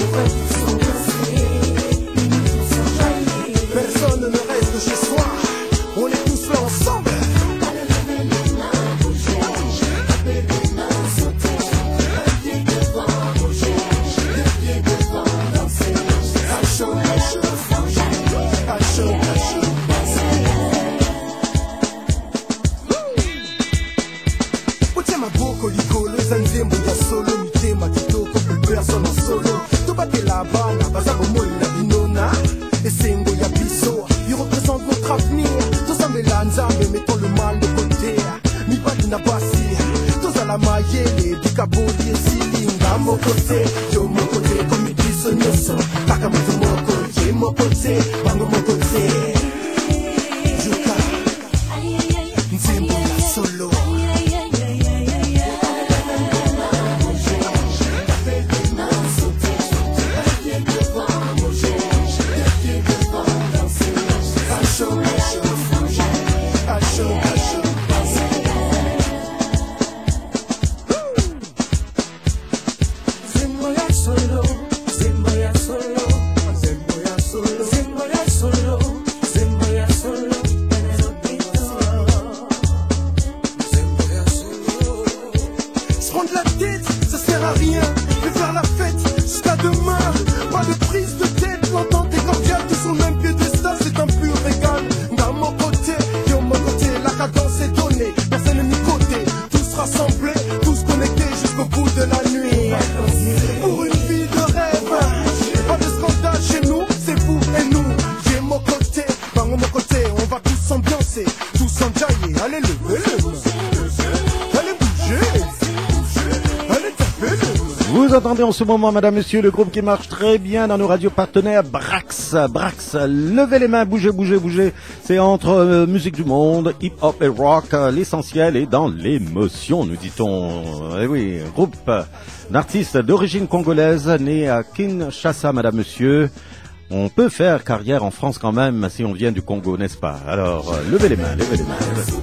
Personne ne reste chez soi. On est tous là ensemble. Personne en solo, tout battait la balle, baza bomo la binona, et sengo ya biso, il représente notre avenir, tous en mélange, mais mettons le mal de côté, mi badina basi, tous à la maille, du caboli, silinga, mon côté, yo mon côté, comme il dit son yoso, takamoto mon côté, mon côté, bango mon côté, Juka, nzembo la solo. Wow. de prise de tête, l'entente est cordiale, tous sur le même piédestal, c'est un pur régal. D'un mon côté, et au mon côté, la cadence est donnée, personne n'est mis côté, tous rassemblés, tous connectés jusqu'au bout de la nuit. Pour une vie de rêve, pas de scandale chez nous, c'est vous et nous. J'ai mon côté, par mon côté, on va tous s'ambiancer, tous s'enjailler, allez lever les mains, allez bouger, allez taper les mains. Vous entendez en ce moment, madame, monsieur, le groupe qui marche très bien dans nos radios partenaires, Brax. Brax, levez les mains, bougez, bougez, bougez. C'est entre euh, musique du monde, hip-hop et rock. Euh, l'essentiel est dans l'émotion, nous dit-on. Eh oui, groupe d'artistes d'origine congolaise, né à Kinshasa, madame, monsieur. On peut faire carrière en France quand même si on vient du Congo, n'est-ce pas? Alors, euh, levez les mains, levez les mains, levez les mains.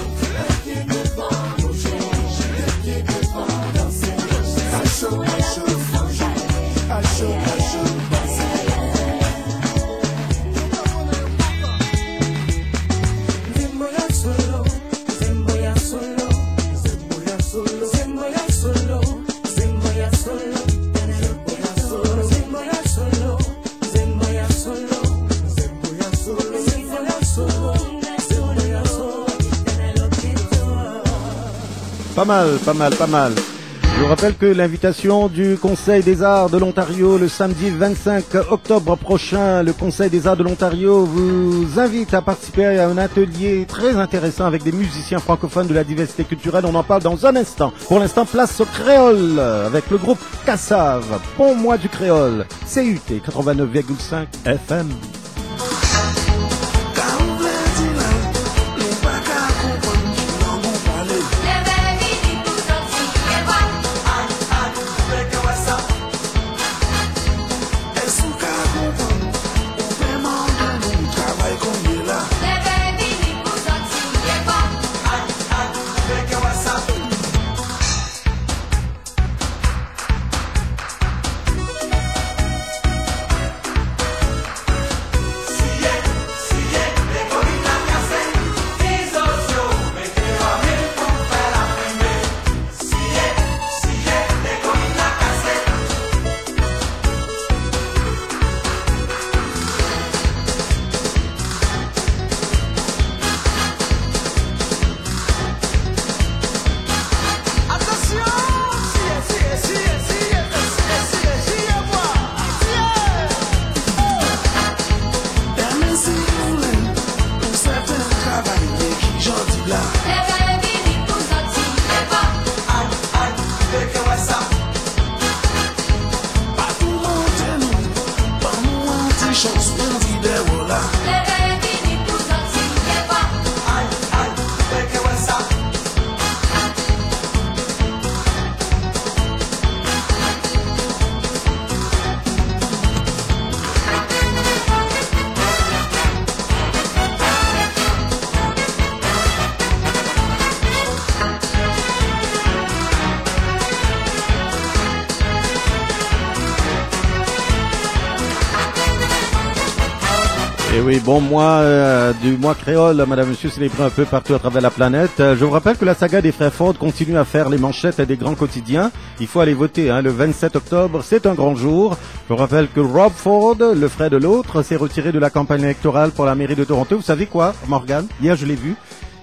Pas mal, pas mal, pas mal. Je vous rappelle que l'invitation du Conseil des Arts de l'Ontario le samedi vingt-cinq octobre prochain, le Conseil des Arts de l'Ontario vous invite à participer à un atelier très intéressant avec des musiciens francophones de la diversité culturelle. On en parle dans un instant. Pour l'instant, place au créole avec le groupe Kassav. Bon mois du créole. C U T quatre-vingt-neuf virgule cinq F M. Et oui, bon mois euh, du mois créole, madame, monsieur, célébré un peu partout à travers la planète. Euh, je vous rappelle que la saga des frères Ford continue à faire les manchettes des grands quotidiens. Il faut aller voter, hein, le vingt-sept octobre, c'est un grand jour. Je vous rappelle que Rob Ford, le frère de l'autre, s'est retiré de la campagne électorale pour la mairie de Toronto. Vous savez quoi, Morgan? Hier, je l'ai vu.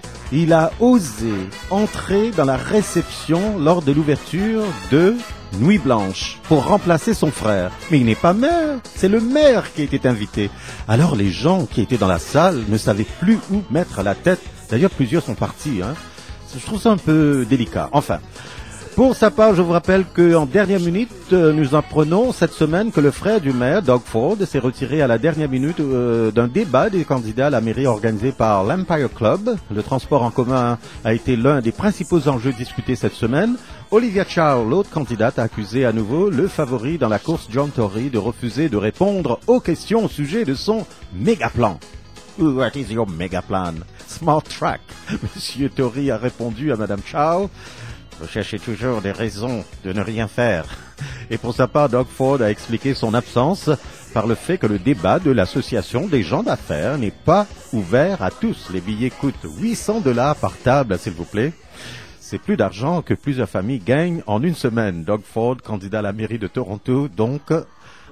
Il a osé entrer dans la réception lors de l'ouverture de Nuit Blanche pour remplacer son frère. Mais il n'est pas maire, c'est le maire qui a été invité. Alors les gens qui étaient dans la salle ne savaient plus où mettre la tête. D'ailleurs, plusieurs sont partis. Hein. Je trouve ça un peu délicat. Enfin, pour sa part, je vous rappelle qu'en dernière minute, nous apprenons cette semaine que le frère du maire, Doug Ford, s'est retiré à la dernière minute euh, d'un débat des candidats à la mairie organisé par l'Empire Club. Le transport en commun a été l'un des principaux enjeux discutés cette semaine. Olivia Chow, l'autre candidate, a accusé à nouveau le favori dans la course John Tory de refuser de répondre aux questions au sujet de son méga-plan. What is your méga-plan? Smart Track. Monsieur Tory a répondu à Madame Chow. Vous cherchez toujours des raisons de ne rien faire. Et pour sa part, Doug Ford a expliqué son absence par le fait que le débat de l'association des gens d'affaires n'est pas ouvert à tous. Les billets coûtent huit cents dollars par table, s'il vous plaît. C'est plus d'argent que plusieurs familles gagnent en une semaine. Doug Ford, candidat à la mairie de Toronto, donc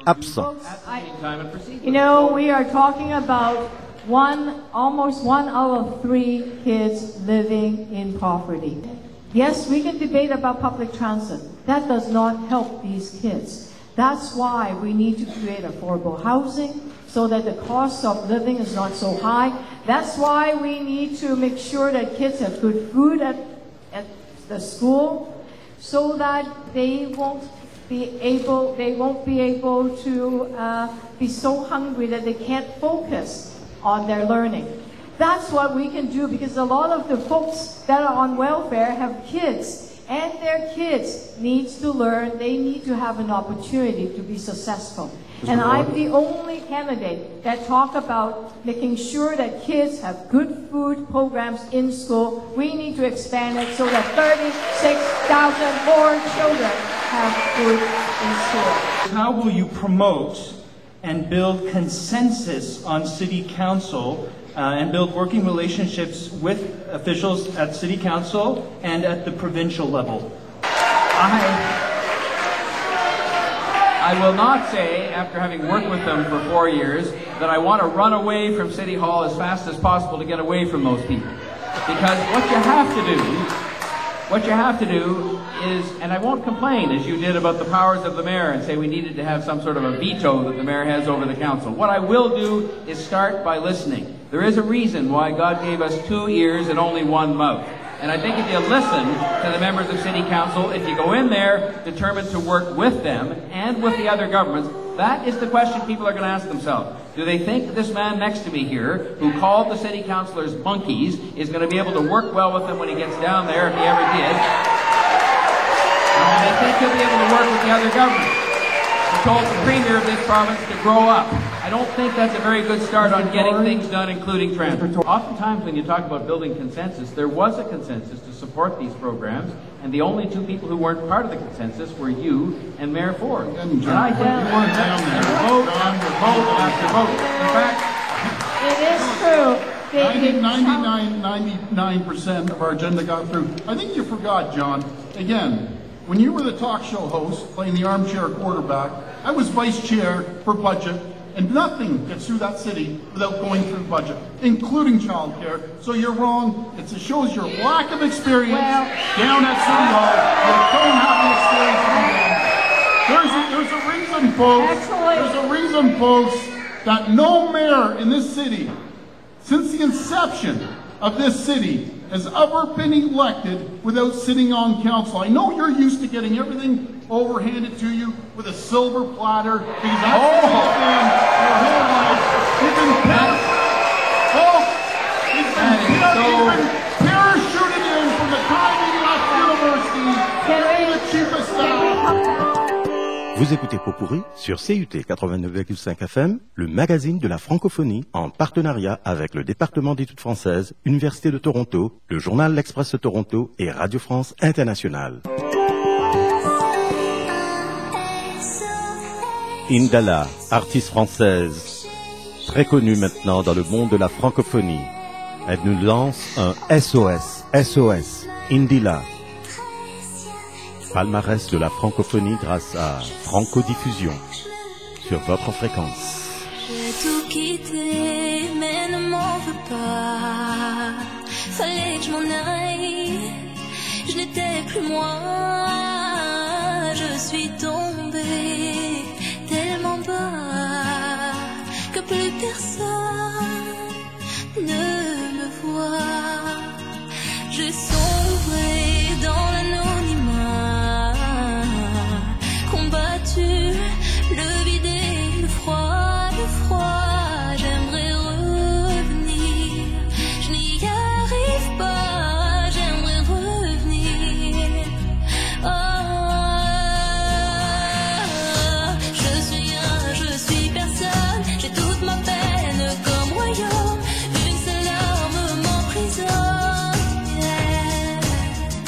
absent. You know, we are talking about one, almost one out of three kids living in poverty. Yes, we can debate about public transit. That does not help these kids. That's why we need to create affordable housing so that the cost of living is not so high. That's why we need to make sure that kids have good food at, at the school so that they won't be able, they won't be able to uh, be so hungry that they can't focus on their learning. That's what we can do, because a lot of the folks that are on welfare have kids, and their kids need to learn, they need to have an opportunity to be successful. And I'm the only candidate that talk about making sure that kids have good food programs in school. We need to expand it so that thirty-six thousand more children have food in school. How will you promote and build consensus on city council uh, and build working relationships with officials at city council and at the provincial level? I, I will not say, after having worked with them for four years, that I want to run away from City Hall as fast as possible to get away from those people. Because what you have to do, what you have to do is, and I won't complain as you did about the powers of the mayor and say we needed to have some sort of a veto that the mayor has over the council. What I will do is start by listening. There is a reason why God gave us two ears and only one mouth. And I think if you listen to the members of City Council, if you go in there determined to work with them and with the other governments, that is the question people are going to ask themselves. Do they think this man next to me here, who called the city councillors monkeys, is going to be able to work well with them when he gets down there, if he ever did? Or do they think he'll be able to work with the other governments? He told the premier of this province to grow up. I don't think that's a very good start on getting things done, including transit. Oftentimes when you talk about building consensus, there was a consensus to support these programs, and the only two people who weren't part of the consensus were you and Mayor Ford. And I think you weren't down there. Vote after vote after vote. In fact, it is true. I think ninety-nine, ninety-nine percent of our agenda got through. I think you forgot, John, again, when you were the talk show host playing the armchair quarterback, I was vice chair for budget, and nothing gets through that city without going through budget, including childcare. So you're wrong. It shows your lack of experience well, down at City Hall. You don't have the experience. There's a, there's a reason, folks. Actually, there's a reason, folks, that no mayor in this city, since the inception of this city, has ever been elected without sitting on council. I know you're used to getting everything overhanded to you with a silver platter, because that's oh. what you've been your whole life. You've been picked. Folks, he's been, so... been parachuted in from the time he left university to be the chief of staff. Vous écoutez Pot-Pourri sur C U T quatre-vingt-neuf virgule cinq F M, le magazine de la francophonie, en partenariat avec le département d'études françaises, Université de Toronto, le journal L'Express de Toronto et Radio France Internationale. Indala, artiste française, très connue maintenant dans le monde de la francophonie. Elle nous lance un S O S, S O S, Indila. Palmarès de la francophonie grâce à Francodiffusion sur votre fréquence. J'ai tout quitté, mais ne m'en veux pas. Fallait que je m'en aille, je n'étais plus moi. Je suis tombée tellement bas que plus personne ne me voit. J'ai sombré dans l'anonymat, combattu le vide et le froid, le froid. J'aimerais revenir, je n'y arrive pas. J'aimerais revenir. Oh, je suis un, je suis personne. J'ai toute ma peine comme royaume. Une seule arme m'emprisonne.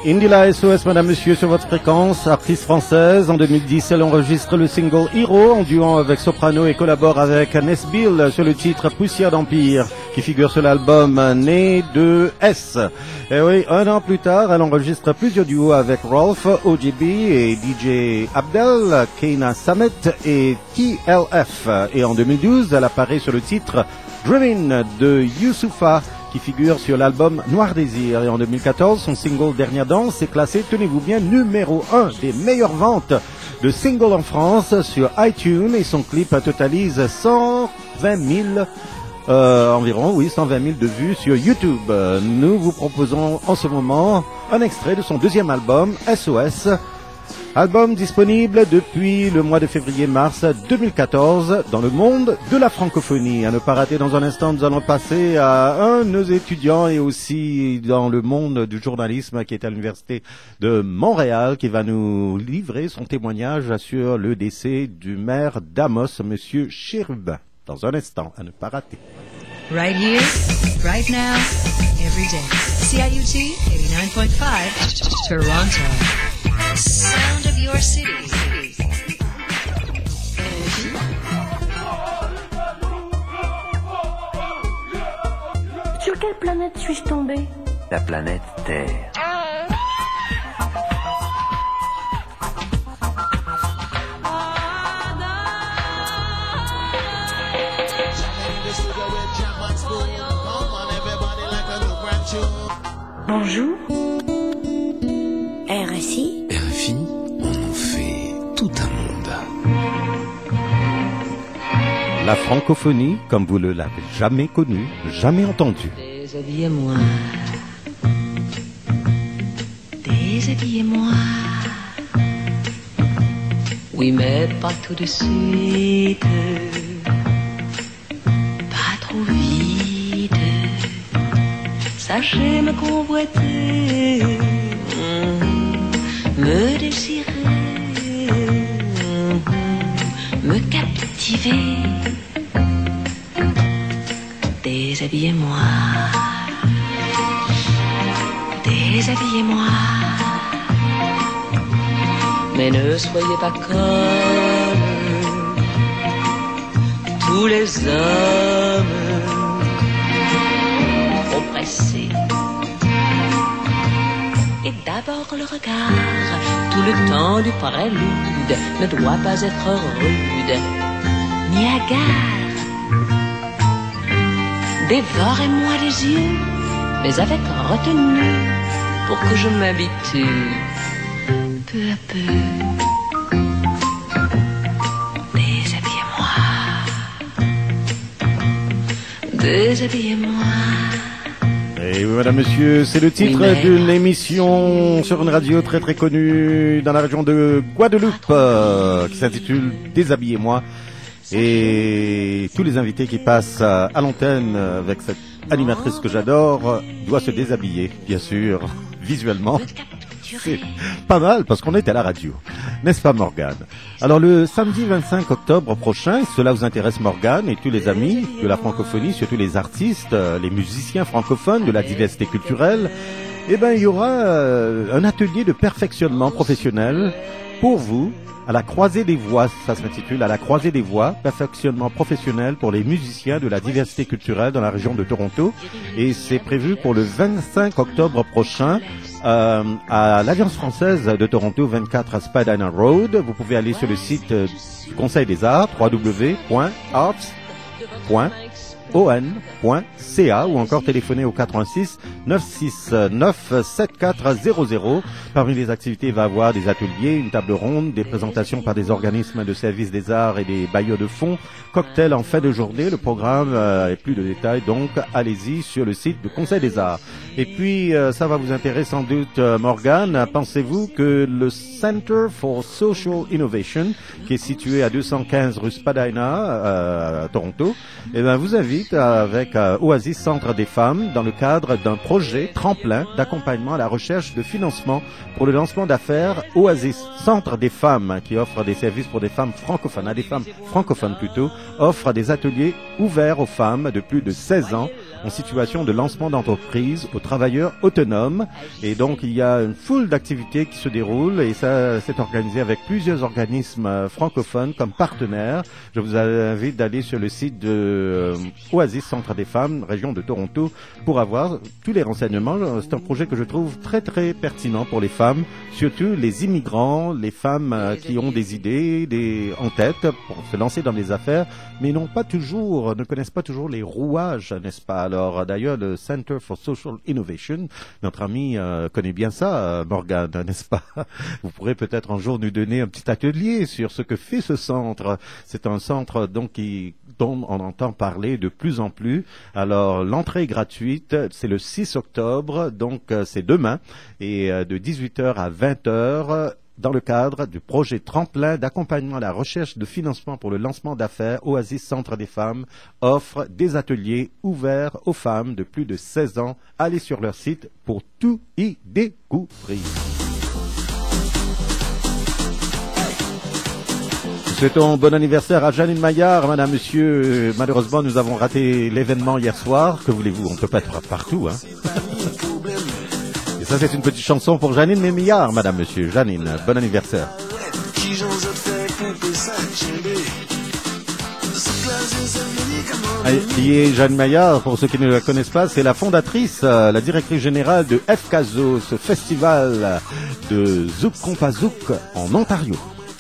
Indila S O S, madame, monsieur, sur votre fréquence, artiste française. En deux mille dix, elle enregistre le single Hero en duo avec Soprano et collabore avec Nesbill sur le titre Poussière d'Empire qui figure sur l'album Né de S. Et oui, un an plus tard, elle enregistre plusieurs duos avec Rolf, O G B et D J Abdel, Keina Samet et T L F. Et en deux mille douze, elle apparaît sur le titre Dreamin' de Youssoufa qui figure sur l'album Noir Désir. Et en deux mille quatorze, son single Dernière Danse est classé, tenez-vous bien, numéro un des meilleures ventes de singles en France sur iTunes et son clip totalise cent vingt mille euh, environ, oui, cent vingt mille de vues sur YouTube. Nous vous proposons en ce moment un extrait de son deuxième album, S O S. Album disponible depuis le mois de février-mars deux mille quatorze dans le monde de la francophonie. À ne pas rater, dans un instant, nous allons passer à un de nos étudiants et aussi dans le monde du journalisme qui est à l'université de Montréal qui va nous livrer son témoignage sur le décès du maire d'Amos, monsieur Chérubin. Dans un instant, à ne pas rater. Right here, right now, every day. C I U T eighty-nine point five, Toronto. Sound of your city. Sur quelle planète suis-je tombé? La planète Terre. Bonjour. R F I. R F I, on en fait tout un monde. La francophonie, comme vous ne l'avez jamais connue, jamais entendue. Déshabillez-moi. Déshabillez-moi. Oui, mais pas tout de suite. Pas trop vite. Sachez me convoiter. Me désirer, me captiver. Déshabillez-moi, déshabillez-moi. Mais ne soyez pas comme tous les hommes, trop pressés. Et d'abord le regard, tout le temps du prélude, ne doit pas être rude, ni hagard. Dévorez-moi les yeux, mais avec retenue, pour que je m'habitue, peu à peu. Déshabillez-moi, déshabillez-moi. Et oui, madame, monsieur, c'est le titre oui, d'une émission sur une radio très très connue dans la région de Guadeloupe euh, qui s'intitule Déshabillez-moi. Et tous les invités qui passent à l'antenne avec cette animatrice que j'adore doivent se déshabiller, bien sûr, visuellement. C'est pas mal parce qu'on est à la radio, n'est-ce pas Morgane? Alors le samedi vingt-cinq octobre prochain, cela vous intéresse Morgane et tous les amis de la francophonie, surtout les artistes, les musiciens francophones de la diversité culturelle, eh ben il y aura euh, un atelier de perfectionnement professionnel pour vous à la croisée des voies, ça s'intitule à la croisée des voies, perfectionnement professionnel pour les musiciens de la diversité culturelle dans la région de Toronto. Et c'est prévu pour le vingt-cinq octobre prochain euh, à l'Alliance française de Toronto, vingt-quatre Spadina Road. Vous pouvez aller sur le site du Conseil des Arts, w w w point arts point o n point c a ou encore téléphoner au quatre un six neuf six neuf sept quatre zéro zéro. Parmi les activités, il va y avoir des ateliers, une table ronde, des présentations par des organismes de services des arts et des bailleurs de fonds, cocktail en fin de journée. Le programme euh, et plus de détails, donc allez-y sur le site du Conseil des Arts. Et puis, euh, ça va vous intéresser sans doute, euh, Morgane. Pensez-vous que le Center for Social Innovation, qui est situé à deux cent quinze rue Spadina, euh, à Toronto, eh ben, vous invite site avec euh, Oasis Centre des Femmes dans le cadre d'un projet tremplin d'accompagnement à la recherche de financement pour le lancement d'affaires. Oasis Centre des Femmes, qui offre des services pour des femmes francophones, à des femmes francophones plutôt, offre des ateliers ouverts aux femmes de plus de seize ans en situation de lancement d'entreprise aux travailleurs autonomes. Et donc il y a une foule d'activités qui se déroulent et ça s'est organisé avec plusieurs organismes francophones comme partenaires. Je vous invite d'aller sur le site de euh, Oasis Centre des Femmes, région de Toronto, pour avoir tous les renseignements. C'est un projet que je trouve très très pertinent pour les femmes, surtout les immigrants, les femmes euh, qui ont des idées des, en tête pour se lancer dans les affaires, mais n'ont pas toujours, ne connaissent pas toujours les rouages, n'est-ce pas? Alors d'ailleurs, le Center for Social Innovation, notre ami euh, connaît bien ça, euh, Morgane, n'est-ce pas? Vous pourrez peut-être un jour nous donner un petit atelier sur ce que fait ce centre. C'est un centre donc qui, dont on entend parler de plus en plus. Alors l'entrée est gratuite, c'est le six octobre, donc euh, c'est demain, et euh, de dix-huit heures à vingt heures. Dans le cadre du projet tremplin d'accompagnement à la recherche de financement pour le lancement d'affaires, Oasis Centre des Femmes offre des ateliers ouverts aux femmes de plus de seize ans. Allez sur leur site pour tout y découvrir. Nous souhaitons bon anniversaire à Janine Maillard, madame, monsieur. Malheureusement, nous avons raté l'événement hier soir. Que voulez-vous? On ne peut pas être partout, hein. Ça, c'est une petite chanson pour Janine Maillard, madame, monsieur. Janine, bon anniversaire. Qui est Janine Maillard, pour ceux qui ne la connaissent pas, c'est la fondatrice, la directrice générale de F C A Z O, ce festival de Zouk Compa Zouk en Ontario.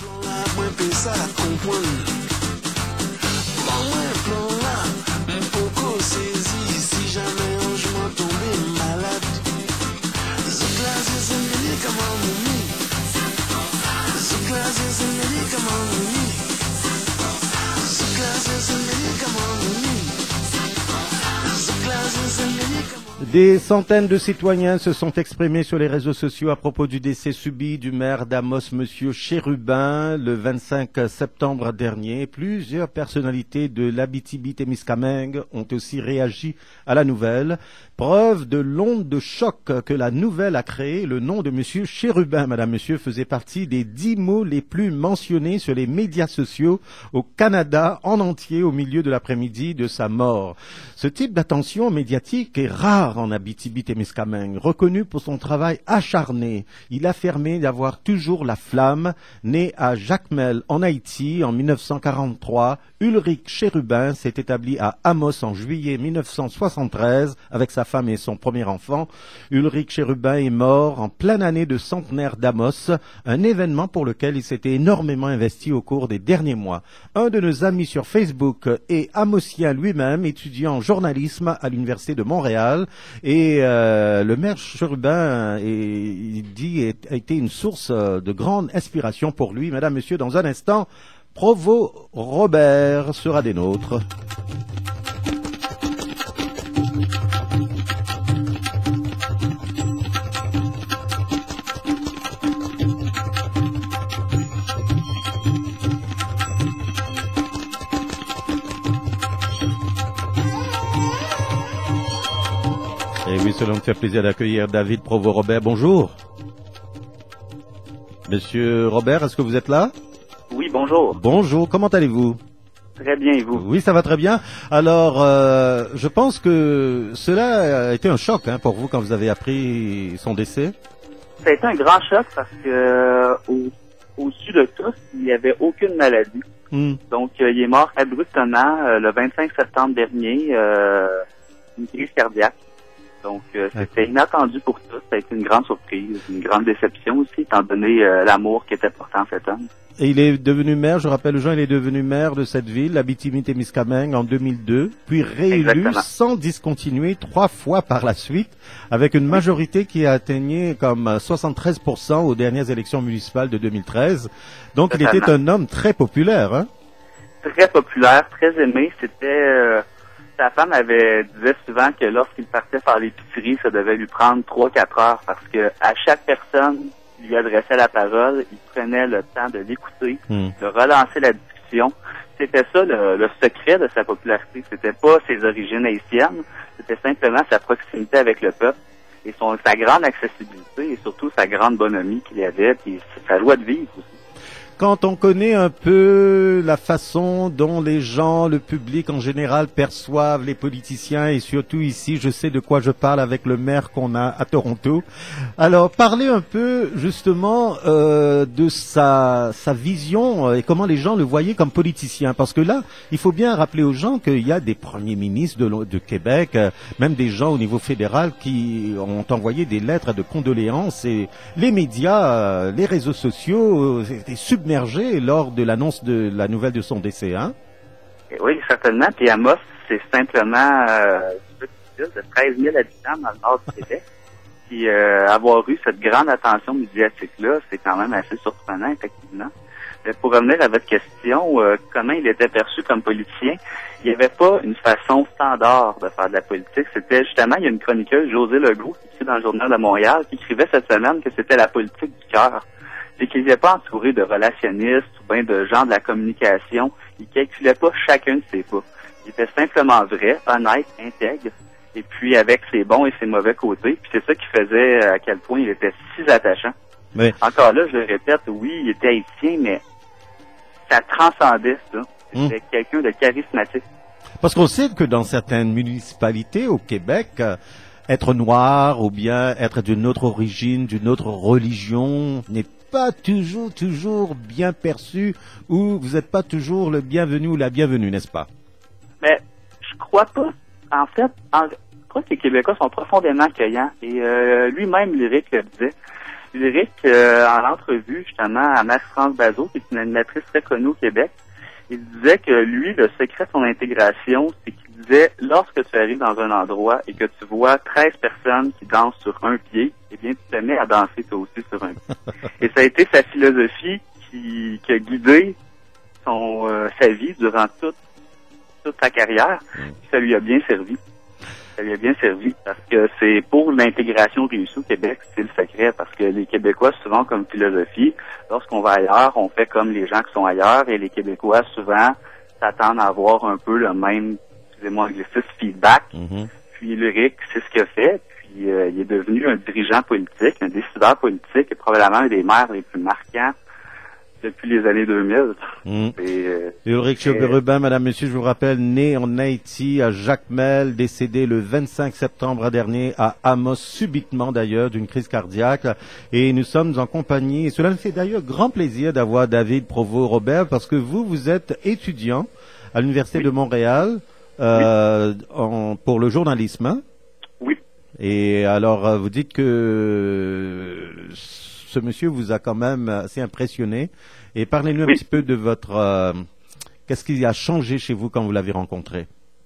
Des centaines de citoyens se sont exprimés sur les réseaux sociaux à propos du décès subi du maire d'Amos, monsieur Chérubin, le vingt-cinq septembre dernier. Plusieurs personnalités de l'Abitibi-Témiscamingue ont aussi réagi à la nouvelle. Preuve de l'onde de choc que la nouvelle a créée, le nom de monsieur Chérubin, madame, monsieur, faisait partie des dix mots les plus mentionnés sur les médias sociaux au Canada en entier au milieu de l'après-midi de sa mort. Ce type d'attention médiatique est rare en Abitibi-Témiscamingue, reconnu pour son travail acharné. Il affirmait d'avoir toujours la flamme. Né à Jacmel, en Haïti, en mille neuf cent quarante-trois, Ulrich Chérubin s'est établi à Amos en juillet mille neuf cent soixante-treize avec sa femme et son premier enfant. Ulrich Chérubin est mort en pleine année de centenaire d'Amos, un événement pour lequel il s'était énormément investi au cours des derniers mois. Un de nos amis sur Facebook est Amosien lui-même, étudiant en journalisme à l'Université de Montréal, et euh, le maire Chérubin, est, il dit, est, a été une source de grande inspiration pour lui. Mesdames, Messieurs, dans un instant, Provost Robert sera des nôtres. Et oui, cela me fait plaisir d'accueillir David Provost Robert. Bonjour. Monsieur Robert, est-ce que vous êtes là? Oui, bonjour. Bonjour, comment allez-vous? Très bien, et vous? Oui, ça va très bien. Alors, euh, je pense que cela a été un choc hein, pour vous quand vous avez appris son décès. Ça a été un grand choc parce que euh, au, au-dessus de tous, il n'y avait aucune maladie. Mm. Donc, euh, il est mort abruptement euh, le vingt-cinq septembre dernier, euh, une crise cardiaque. Donc, euh, c'était okay. Inattendu pour tous. Ça a été une grande surprise, une grande déception aussi, étant donné euh, l'amour qui était porté en cet homme. Et il est devenu maire, je rappelle aux gens, il est devenu maire de cette ville, l'Abitibi-Témiscamingue, en deux mille deux, puis réélu Exactement. sans discontinuer trois fois par la suite, avec une majorité qui a atteigné comme soixante-treize pour cent aux dernières élections municipales de deux mille treize. Donc, Totalement. il était un homme très populaire. Hein? Très populaire, très aimé. C'était... Euh... Sa femme avait disait souvent que lorsqu'il partait faire l'épicerie, ça devait lui prendre trois quatre heures parce que à chaque personne qui lui adressait la parole, il prenait le temps de l'écouter, mm. de relancer la discussion institutions. C'était ça le, le secret de sa popularité. C'était pas ses origines haïtiennes, c'était simplement sa proximité avec le peuple et son, sa grande accessibilité et surtout sa grande bonhomie qu'il avait, puis sa joie de vivre aussi. Quand on connaît un peu la façon dont les gens, le public en général perçoivent les politiciens et surtout ici, je sais de quoi je parle avec le maire qu'on a à Toronto. Alors, parlez un peu justement euh, de sa, sa vision et comment les gens le voyaient comme politicien. Parce que là, il faut bien rappeler aux gens qu'il y a des premiers ministres de, de Québec, euh, même des gens au niveau fédéral qui ont envoyé des lettres de condoléances et les médias, euh, les réseaux sociaux, euh, étaient submergés lors de l'annonce de la nouvelle de son décès, hein? Oui, certainement. Puis Amos, c'est simplement euh, une ville de treize mille habitants dans le nord du Québec. Puis euh, avoir eu cette grande attention médiatique-là, c'est quand même assez surprenant, effectivement. Mais pour revenir à votre question, euh, comment il était perçu comme politicien, il n'y avait pas une façon standard de faire de la politique. C'était justement, il y a une chroniqueuse, Josée Legault, qui écrit dans le Journal de Montréal, qui écrivait cette semaine que c'était la politique du cœur. C'est qu'il n'était pas entouré de relationnistes ou bien de gens de la communication. Il calculait pas chacun de ses pas. Il était simplement vrai, honnête, intègre, et puis avec ses bons et ses mauvais côtés. Puis c'est ça qui faisait à quel point il était si attachant. Mais... Encore là, je le répète, oui, il était haïtien, mais ça transcendait ça. C'était mmh. quelqu'un de charismatique. Parce qu'on sait que dans certaines municipalités au Québec, euh, être noir ou bien être d'une autre origine, d'une autre religion n'est pas toujours, toujours bien perçu ou vous n'êtes pas toujours le bienvenu ou la bienvenue, n'est-ce pas? Mais je crois pas. En fait, en, je crois que les Québécois sont profondément accueillants et euh, lui-même, Lyric le disait. Lyric, euh, en entrevue justement à Marie-France Bazot, qui est une animatrice très connue au Québec, il disait que lui, le secret de son intégration, c'est qu'il disait, lorsque tu arrives dans un endroit et que tu vois treize personnes qui dansent sur un pied, eh bien, tu te mets à danser toi aussi sur un pied. Et ça a été sa philosophie qui, qui a guidé son, euh, sa vie durant toute, toute sa carrière. Puis ça lui a bien servi. Ça lui a bien servi parce que c'est pour l'intégration réussie au Québec, c'est le secret, parce que les Québécois, souvent comme philosophie, lorsqu'on va ailleurs, on fait comme les gens qui sont ailleurs, et les Québécois, souvent, s'attendent à avoir un peu le même, excusez-moi, anglicisme, feedback. Mm-hmm. Puis Lyric, c'est ce qu'il a fait, puis euh, il est devenu un dirigeant politique, un décideur politique, et probablement un des maires les plus marquants depuis les années deux mille. Mmh. Euh, Ulrich Chauberubin, madame, monsieur, je vous rappelle, né en Haïti, à Jacmel, décédé le vingt-cinq septembre dernier à Amos, subitement d'ailleurs, d'une crise cardiaque. Et nous sommes en compagnie, et cela me fait d'ailleurs grand plaisir d'avoir David Provost-Robert, parce que vous, vous êtes étudiant à l'Université oui. de Montréal euh, oui. en, pour le journalisme. Hein? Oui. Et alors, vous dites que ce monsieur vous a quand même assez impressionné. Et parlez-nous oui. un petit peu de votre... Euh, qu'est-ce qui a changé chez vous quand vous l'avez rencontré?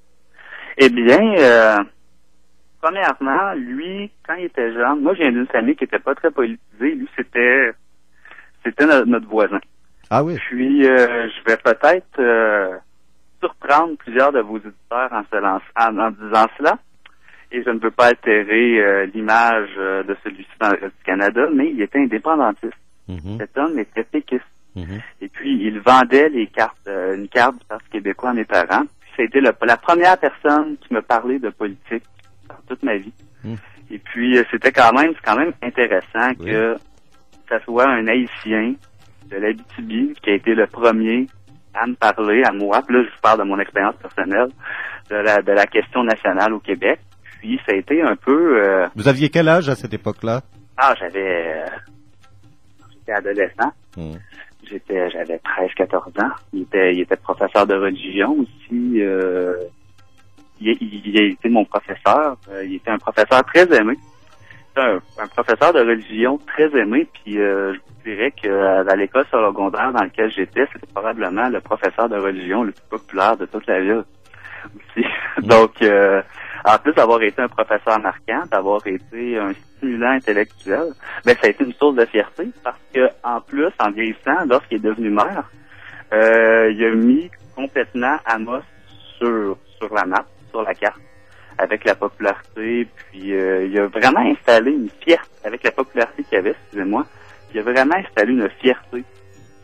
Eh bien, euh, premièrement, lui, quand il était jeune, moi, j'ai une famille qui n'était pas très politisée. Lui, c'était c'était notre, notre voisin. Ah oui? Puis, euh, je vais peut-être euh, surprendre plusieurs de vos auditeurs en, se lance, en, en disant cela. Et je ne veux pas altérer euh, l'image euh, de celui-ci dans le reste du Canada, mais il était indépendantiste. Mm-hmm. Cet homme était péquiste. Mm-hmm. Et puis, il vendait les cartes, euh, une carte du Parti québécois à mes parents. Puis, ça a été le, la première personne qui me parlait de politique dans toute ma vie. Mm. Et puis, euh, c'était quand même, c'est quand même intéressant oui. que ça soit un Haïtien de l'Abitibi qui a été le premier à me parler, à moi. Puis là, je vous parle de mon expérience personnelle, de la, de la question nationale au Québec. Puis, ça a été un peu... Euh... Vous aviez quel âge à cette époque-là? Ah, j'avais... Euh... J'étais adolescent. Mmh. J'étais, j'avais treize quatorze ans. Il était, il était professeur de religion aussi. Euh... Il, il, il a été mon professeur. Euh, il était un professeur très aimé. Un, un professeur de religion très aimé. Puis, euh, je vous dirais qu'à l'école secondaire dans laquelle j'étais, c'était probablement le professeur de religion le plus populaire de toute la ville aussi. Mmh. Donc... Euh... En plus d'avoir été un professeur marquant, d'avoir été un stimulant intellectuel, ben ça a été une source de fierté parce que en plus, en vieillissant, lorsqu'il est devenu maire, euh, il a mis complètement Amos sur sur la map, sur la carte, avec la popularité. Puis euh, il a vraiment installé une fierté avec la popularité qu'il avait, excusez-moi. Il a vraiment installé une fierté, une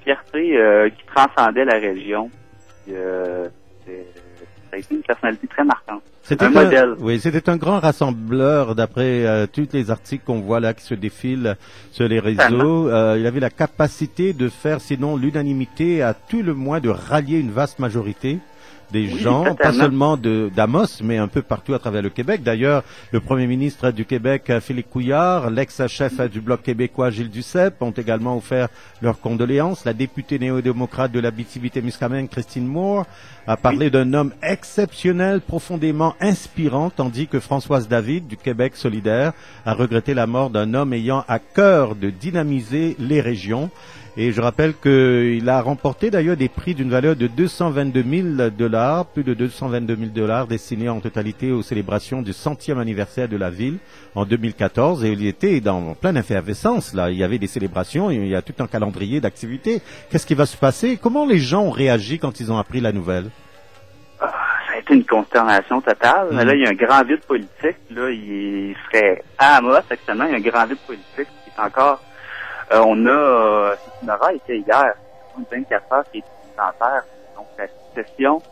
fierté euh, qui transcendait la région. Puis, euh, c'est, ça a été une personnalité très marquante. C'était un, un modèle. Oui, c'était un grand rassembleur d'après euh, tous les articles qu'on voit là qui se défilent sur les réseaux. Euh, il avait la capacité de faire, sinon l'unanimité, à tout le moins de rallier une vaste majorité des oui, gens, totalement. pas seulement de d'Amos, mais un peu partout à travers le Québec. D'ailleurs, le Premier ministre du Québec, Philippe Couillard, l'ex-chef du Bloc québécois, Gilles Duceppe, ont également offert leurs condoléances. La députée néo-démocrate de l'Abitibi-Témiscamingue, Christine Moore, a parlé oui. d'un homme exceptionnel, profondément inspirant, tandis que Françoise David, du Québec solidaire, a regretté la mort d'un homme ayant à cœur de dynamiser les régions. Et je rappelle qu'il a remporté d'ailleurs des prix d'une valeur de deux cent vingt-deux mille dollars, plus de deux cent vingt-deux mille dollars destinés en totalité aux célébrations du centième anniversaire de la ville en deux mille quatorze. Et il était dans pleine effervescence là. Il y avait des célébrations, il y a tout un calendrier d'activités. Qu'est-ce qui va se passer? Comment les gens ont réagi quand ils ont appris la nouvelle? Ah, ça a été une consternation totale. Mmh. Mais là, il y a un grand vide politique. Là, il serait à Amos actuellement. Il y a un grand vide politique qui est encore... Euh, on a, euh, Nora était hier, vingt-quatre heures qui est en terre, donc la succession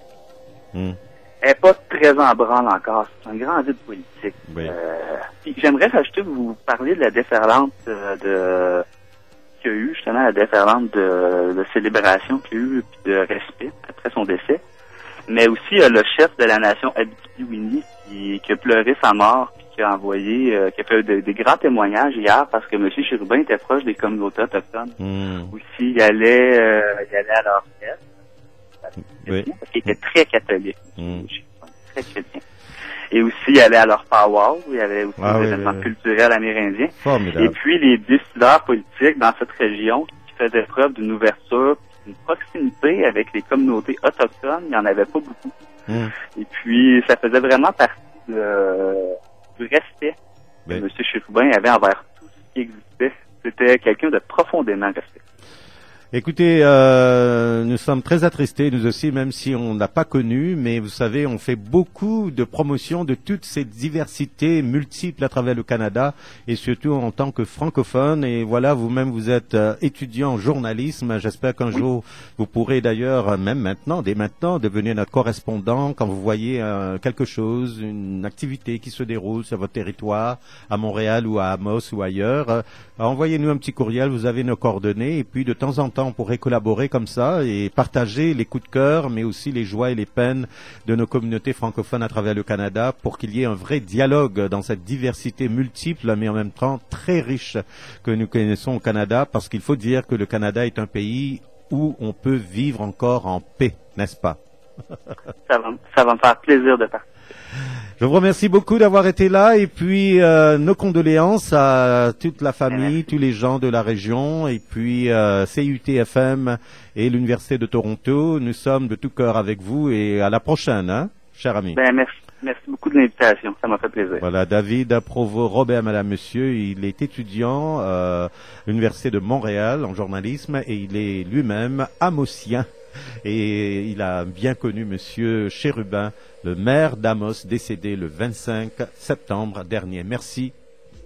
mm. est pas très en branle encore. C'est un grand vide politique. Oui. Euh, puis j'aimerais rajouter, vous parler de la déferlante euh, de qu'il y a eu, justement, la déferlante de, de célébration qu'il y a eu, puis de respect après son décès. Mais aussi euh, le chef de la nation Abitibi-Winnie qui, qui a pleuré sa mort, qui a envoyé, euh, qui a fait de, des grands témoignages hier parce que M. Chérubin était proche des communautés autochtones. Mmh. Aussi, il allait, euh, il allait à leur fête. Oui. Parce qu'il était très catholique. Mmh. Très chrétien. Et aussi, il allait à leur powwow. Il y avait aussi ah, des oui, événements oui, oui. culturels amérindiens. Formidable. Et puis, les décideurs politiques dans cette région qui faisaient preuve d'une ouverture, d'une proximité avec les communautés autochtones, il n'y en avait pas beaucoup. Mmh. Et puis, ça faisait vraiment partie de... du respect que M. Chérubin avait envers tout ce qui existait. C'était quelqu'un de profondément respecté. Écoutez, euh, nous sommes très attristés, nous aussi, même si on n'a pas connu, mais vous savez, on fait beaucoup de promotion de toutes ces diversités multiples à travers le Canada, et surtout en tant que francophone. Et voilà, vous-même, vous êtes euh, étudiant en journalisme. J'espère qu'un oui. jour, vous pourrez d'ailleurs, même maintenant, dès maintenant, devenir notre correspondant quand vous voyez euh, quelque chose, une activité qui se déroule sur votre territoire, à Montréal ou à Amos ou ailleurs. Euh, envoyez-nous un petit courriel, vous avez nos coordonnées, et puis de temps en temps, on pourrait collaborer comme ça et partager les coups de cœur, mais aussi les joies et les peines de nos communautés francophones à travers le Canada pour qu'il y ait un vrai dialogue dans cette diversité multiple, mais en même temps très riche que nous connaissons au Canada, parce qu'il faut dire que le Canada est un pays où on peut vivre encore en paix, n'est-ce pas? ça, va, ça va me faire plaisir de partir. Je vous remercie beaucoup d'avoir été là et puis euh, nos condoléances à toute la famille, merci. Tous les gens de la région et puis euh, C I U T F M et l'Université de Toronto. Nous sommes de tout cœur avec vous et à la prochaine, hein, cher ami. Ben, merci. Merci beaucoup de l'invitation, ça m'a fait plaisir. Voilà, David Provost-Robert, madame, monsieur, il est étudiant euh, à l'Université de Montréal en journalisme et il est lui-même amosien. Et il a bien connu Monsieur Chérubin, le maire d'Amos, décédé le vingt-cinq septembre dernier. Merci.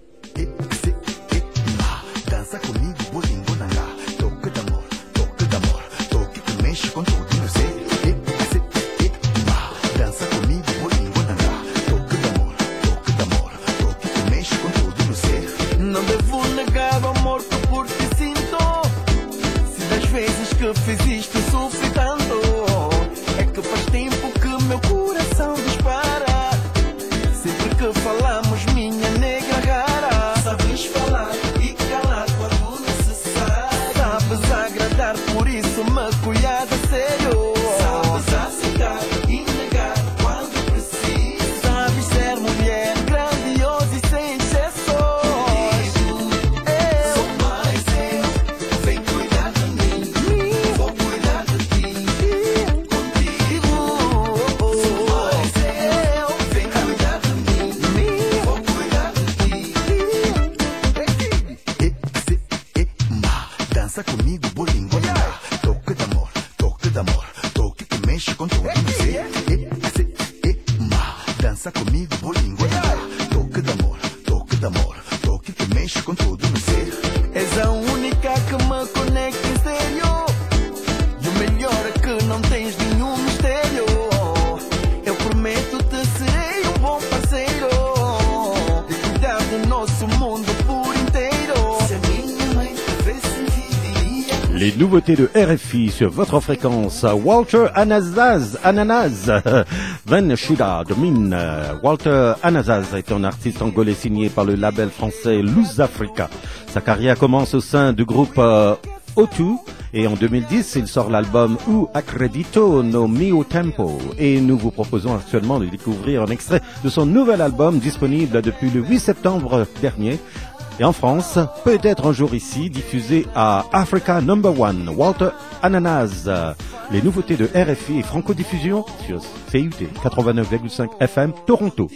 Não devo negar o amor que por ti sinto. Se das vezes que fiz isto sofri tanto, é que faz tempo que meu coração dispara. Sempre que falamos, minha negra rara, sabes falar e calar quando necessário. Sabes agradar, por isso me cuidar a sério. Sabes aceitar e negar quando preciso. Sabes ser mulher grandiosa e sem excesso. Dança comigo, bolingo, toque de amor, toque de amor, toque que mexe com todo meu ser. Dança comigo, bolingo, toque de amor, toque de amor, toque que mexe com todo meu ser. És a única que me conecta em sério. Les nouveautés de R F I sur votre fréquence. Walter Anazaz, Ananas, Van Shida Domine. Walter Anazaz est un artiste angolais signé par le label français Luz Africa. Sa carrière commence au sein du groupe euh, O deux et en deux mille dix, il sort l'album U Accredito no Mio Tempo et nous vous proposons actuellement de découvrir un extrait de son nouvel album disponible depuis le huit septembre dernier. Et en France, peut-être un jour ici, diffusé à Africa Number One, Walter Ananas. Les nouveautés de R F I et Franco-Diffusion sur C U T quatre-vingt-neuf virgule cinq F M Toronto.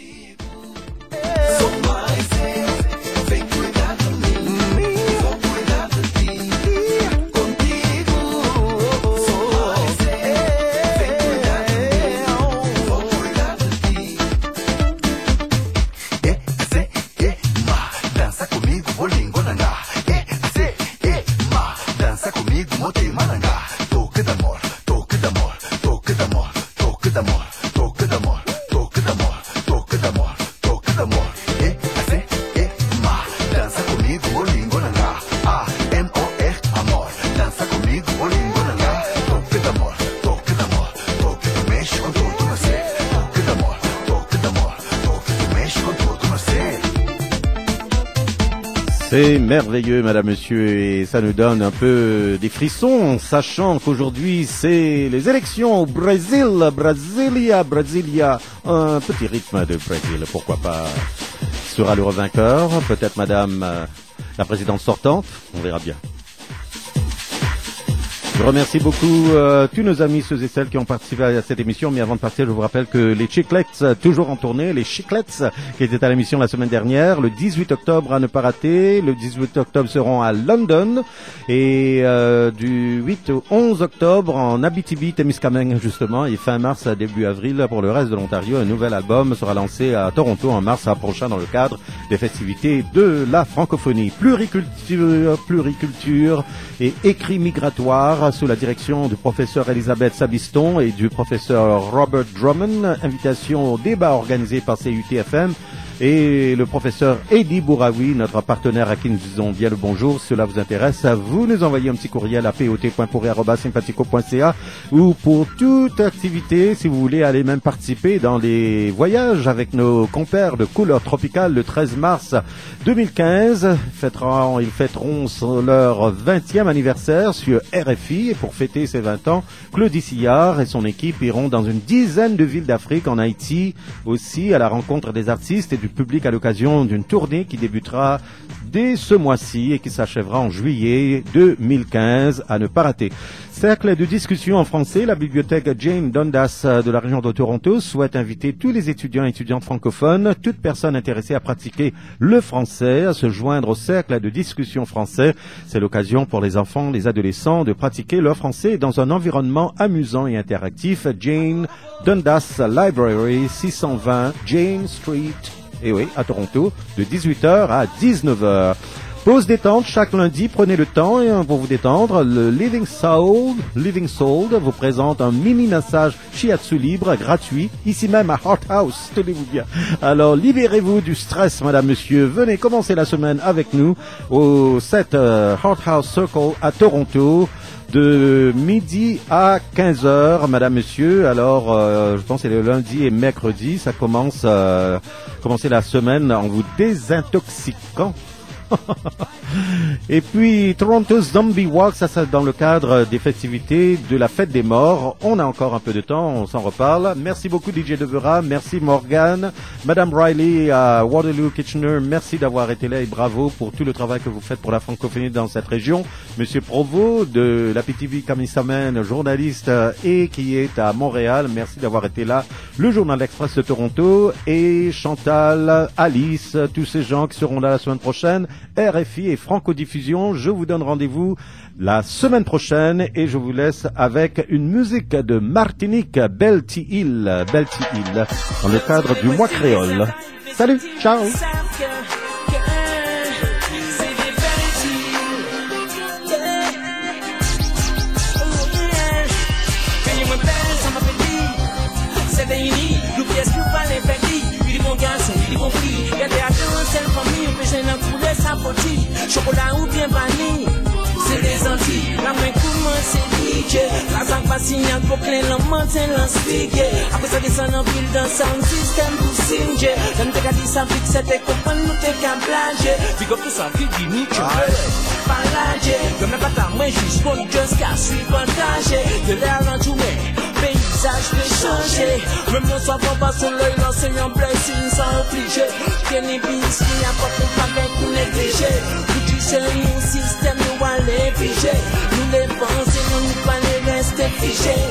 C'est merveilleux, madame, monsieur, et ça nous donne un peu des frissons, sachant qu'aujourd'hui, c'est les élections au Brésil, Brasilia, Brasilia, un petit rythme de Brésil, pourquoi pas. Sera le vainqueur, peut-être madame euh, la présidente sortante, on verra bien. Je remercie beaucoup euh, tous nos amis, ceux et celles qui ont participé à cette émission. Mais avant de partir, je vous rappelle que les Chiclets, toujours en tournée, les Chiclets qui étaient à l'émission la semaine dernière, le dix-huit octobre à ne pas rater. Le dix-huit octobre seront à London et euh, du huit au onze octobre en Abitibi-Témiscamingue justement. Et fin mars à début avril pour le reste de l'Ontario, un nouvel album sera lancé à Toronto en mars prochain dans le cadre des festivités de la francophonie. Pluriculture, pluriculture et écrit migratoire sous la direction du professeur Elisabeth Sabiston et du professeur Robert Drummond. Invitation au débat organisé par C U T F M et le professeur Eddie Bouraoui, notre partenaire à qui nous disons bien le bonjour. Si cela vous intéresse, vous nous envoyez un petit courriel à p o t point pourri arobase sympathico point c a ou pour toute activité, si vous voulez aller même participer dans les voyages avec nos compères de Couleur Tropicale le treize mars deux mille quinze. Ils fêteront, ils fêteront leur vingtième anniversaire sur R F I et pour fêter ses vingt ans, Claudie Sillard et son équipe iront dans une dizaine de villes d'Afrique, en Haïti aussi, à la rencontre des artistes et du public à l'occasion d'une tournée qui débutera dès ce mois-ci et qui s'achèvera en juillet deux mille quinze, à ne pas rater. Cercle de discussion en français, la bibliothèque Jane Dundas de la région de Toronto souhaite inviter tous les étudiants et étudiantes francophones, toute personne intéressée à pratiquer le français, à se joindre au cercle de discussion français. C'est l'occasion pour les enfants, les adolescents de pratiquer leur français dans un environnement amusant et interactif. Jane Dundas Library, six cent vingt Jane Street, et oui, à Toronto, de dix-huit heures à dix-neuf heures. Pause détente chaque lundi, prenez le temps pour vous détendre. Le Living Soul, Living Soul vous présente un mini massage shiatsu libre gratuit, ici même à Heart House, tenez-vous bien. Alors libérez-vous du stress, madame, monsieur. Venez commencer la semaine avec nous au sept euh, Heart House Circle à Toronto, de midi à quinze heures, madame, monsieur. Alors, euh, je pense que c'est le lundi et mercredi. Ça commence, euh, commencer la semaine en vous désintoxiquant. Et puis Toronto Zombie Walk, ça c'est dans le cadre des festivités de la fête des morts. On a encore un peu de temps, on s'en reparle. Merci beaucoup D J Devera, merci Morgane, Madame Riley à Waterloo Kitchener, merci d'avoir été là et bravo pour tout le travail que vous faites pour la francophonie dans cette région. Monsieur Provo de la P T V Kamisamen, journaliste et qui est à Montréal, merci d'avoir été là. Le Journal Express de Toronto et Chantal, Alice, tous ces gens qui seront là la semaine prochaine. R F I et Franco-Diffusion, je vous donne rendez-vous la semaine prochaine et je vous laisse avec une musique de Martinique, Belty Hill, Belty Hill, dans le cadre du mois créole. Salut, ciao. Chocolat ou bien vanille, c'est des Antilles, la main c'est D J. La sang pas signal pour clé la montagne l'inspiquer. Après ça descend en ville dans sound system pour singer. J'aime te garder ça fixe, c'était comprendre nous t'es qu'un blague. Puis comme tout ça qui dit nous tu veux parler. Comme la patate moi juste pour just qu'à suivre partager. De l'air dans tout mais paysage peut changer. Même non ça va pas sur l'œil l'enseignant blessing sans obligé. Kenny Beans qui apporte un paquet pour négliger. Tout du seul nous système nous va les figer. Nous les pensons nous nous pas les rester figés.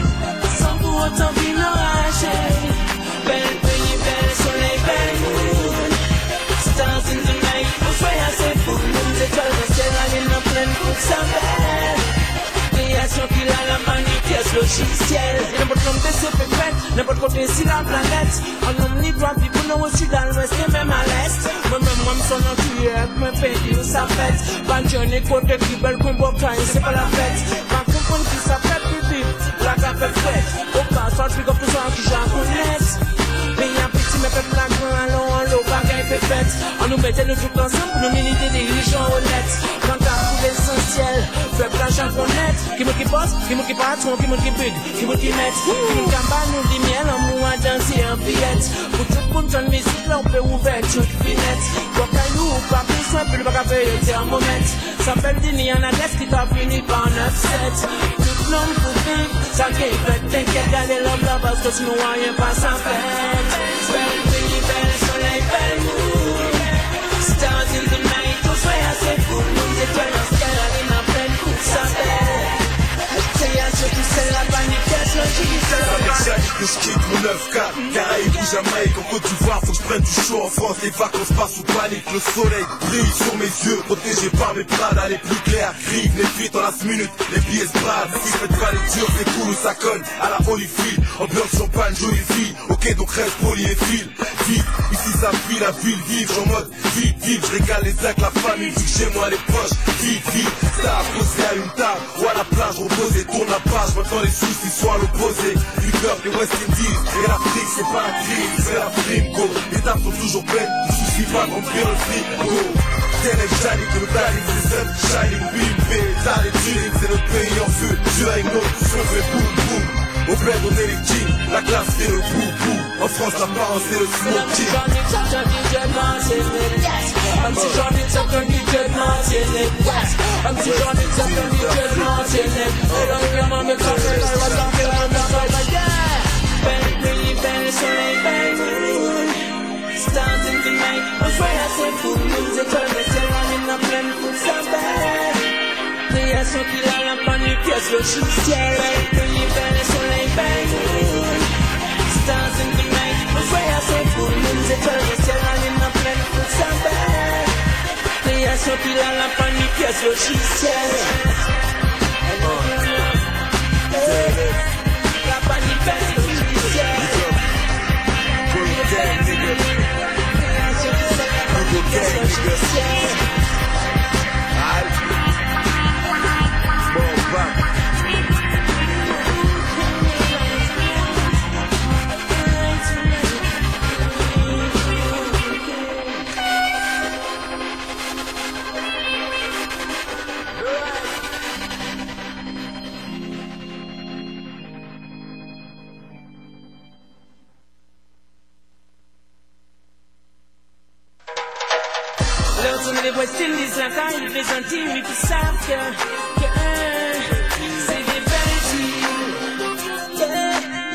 Sans pour autant vivre l'orage. Belle pays, belle soleil, belle moon. Stars in the night, on soit assez fou. Nous étoiles de ciel, la lune en pleine pour sa belle. Création qui a la manifeste logicielle. N'importe comme des c'est fait, n'importe côté si la planète. En homme libre, puis pour nous aussi dans l'ouest et même à l'est. Moi-même, moi, me sonne en cuillère, me fait dire ça fête. Pas de jeune et côté qui belle qu'on boit quand c'est pas la fête. Pas comprendre qui ça fait plus vite, la café fait. Au cas, soit je pick up tout ça qui j'en connaisse. Pays en petit, mais peuple la grand, allons en l'eau, bagaille fait fête. On nous mettait nous tout ensemble pour nous militer des religions honnêtes. Quand t'as tout l'essentiel, peuple l'argent connaître. Qui me qui bosse, qui me qui patron, qui me qui big, qui me qui met. Qui me qui en nous dit miel, en mou à danser en fillette. Pour tout le monde, dans la musique, là on peut ouvrir toute finette. Pour caillou, pas besoin, plus le bac à payer le thermomètre. Ça fait le dîner, en adresse qui t'a fini par neuf sept. Tout le monde pour vivre, ça qui est fait, t'inquiète, gardez l'homme là parce que sinon rien passe en fait. Belle pays, belle soleil, belle moon. Stars in the night, on soit assez fou. Nous étoiles dans ce ciel, la lune en pleine coupe, ça belle. Création, tout c'est la panique, avec chaque que je quitte mon neuf quatre, Caraïbes ou Jamaïque, en Côte d'Ivoire, faut que je prenne du chaud en France, les vacances passent sous panique, le soleil brille sur mes yeux, protégé par mes Prada, les plus clairs, grives, les fuites en last minute, les billets se bradent, si faites pas les durs, c'est cool ou ça conne, à la Holyfield, ambiance champagne, jolie fille, ok donc reste poli et file, vite, ici ça fuit la ville, vivre en mode, vite, vite, je régale les actes, la famille, vu que chez moi les proches, vite, vite, ça a posé à une table, ou à la plage, reposer, tourne la page, maintenant les soucis sont à l'opposé. Du cœur des West Indies. Et l'Afrique c'est pas un crime, c'est la prime go. Les tables sont toujours pleines, ne soucie pas de remplir le frigo. Ténèbres shining, que le darling c'est sun shining. Beam, babe, t'as les tuning, c'est notre pays en feu. Tu as une autre, son fait boum boum. Au bled on est les kings, la classe c'est le boum. En France l'apparence c'est le smoking. I'm si j'en ai certains D J Martinique. I'm si j'en ai certains D J Martinique. Et donc vraiment me tromper, je vais danser la danse. Belle nuit, belle soleil, belle moon. Stars in the night, on soit assez fou. Nous étoiles de ciel, la lune en pleine coupe, ça belle. Création qui a la panne, pièce logicielle. Belle nuit, belle soleil, belle moon. Stars in the night, on soit assez fou. Nous étoiles de ciel, la lune en pleine coupe, ça belle. Création qui a la panne, pièce logicielle. La panne, pièce logicielle. Création qui a la panne, pièce logicielle. Les West Indies, la taille, les Antilles, mais qui savent que, que euh, c'est des belles îles. Yeah.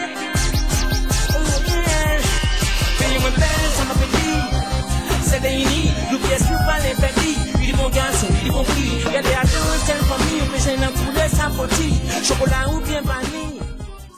Oh, yeah. Pays moins belle, ça m'a fait dire. C'est des unis, nous pièces, nous pas les petits. Ils vont garçons, ils vont prix. Y'a des ados, telle famille, mais j'ai un poulet, ça potit. Chocolat ou bien vanille.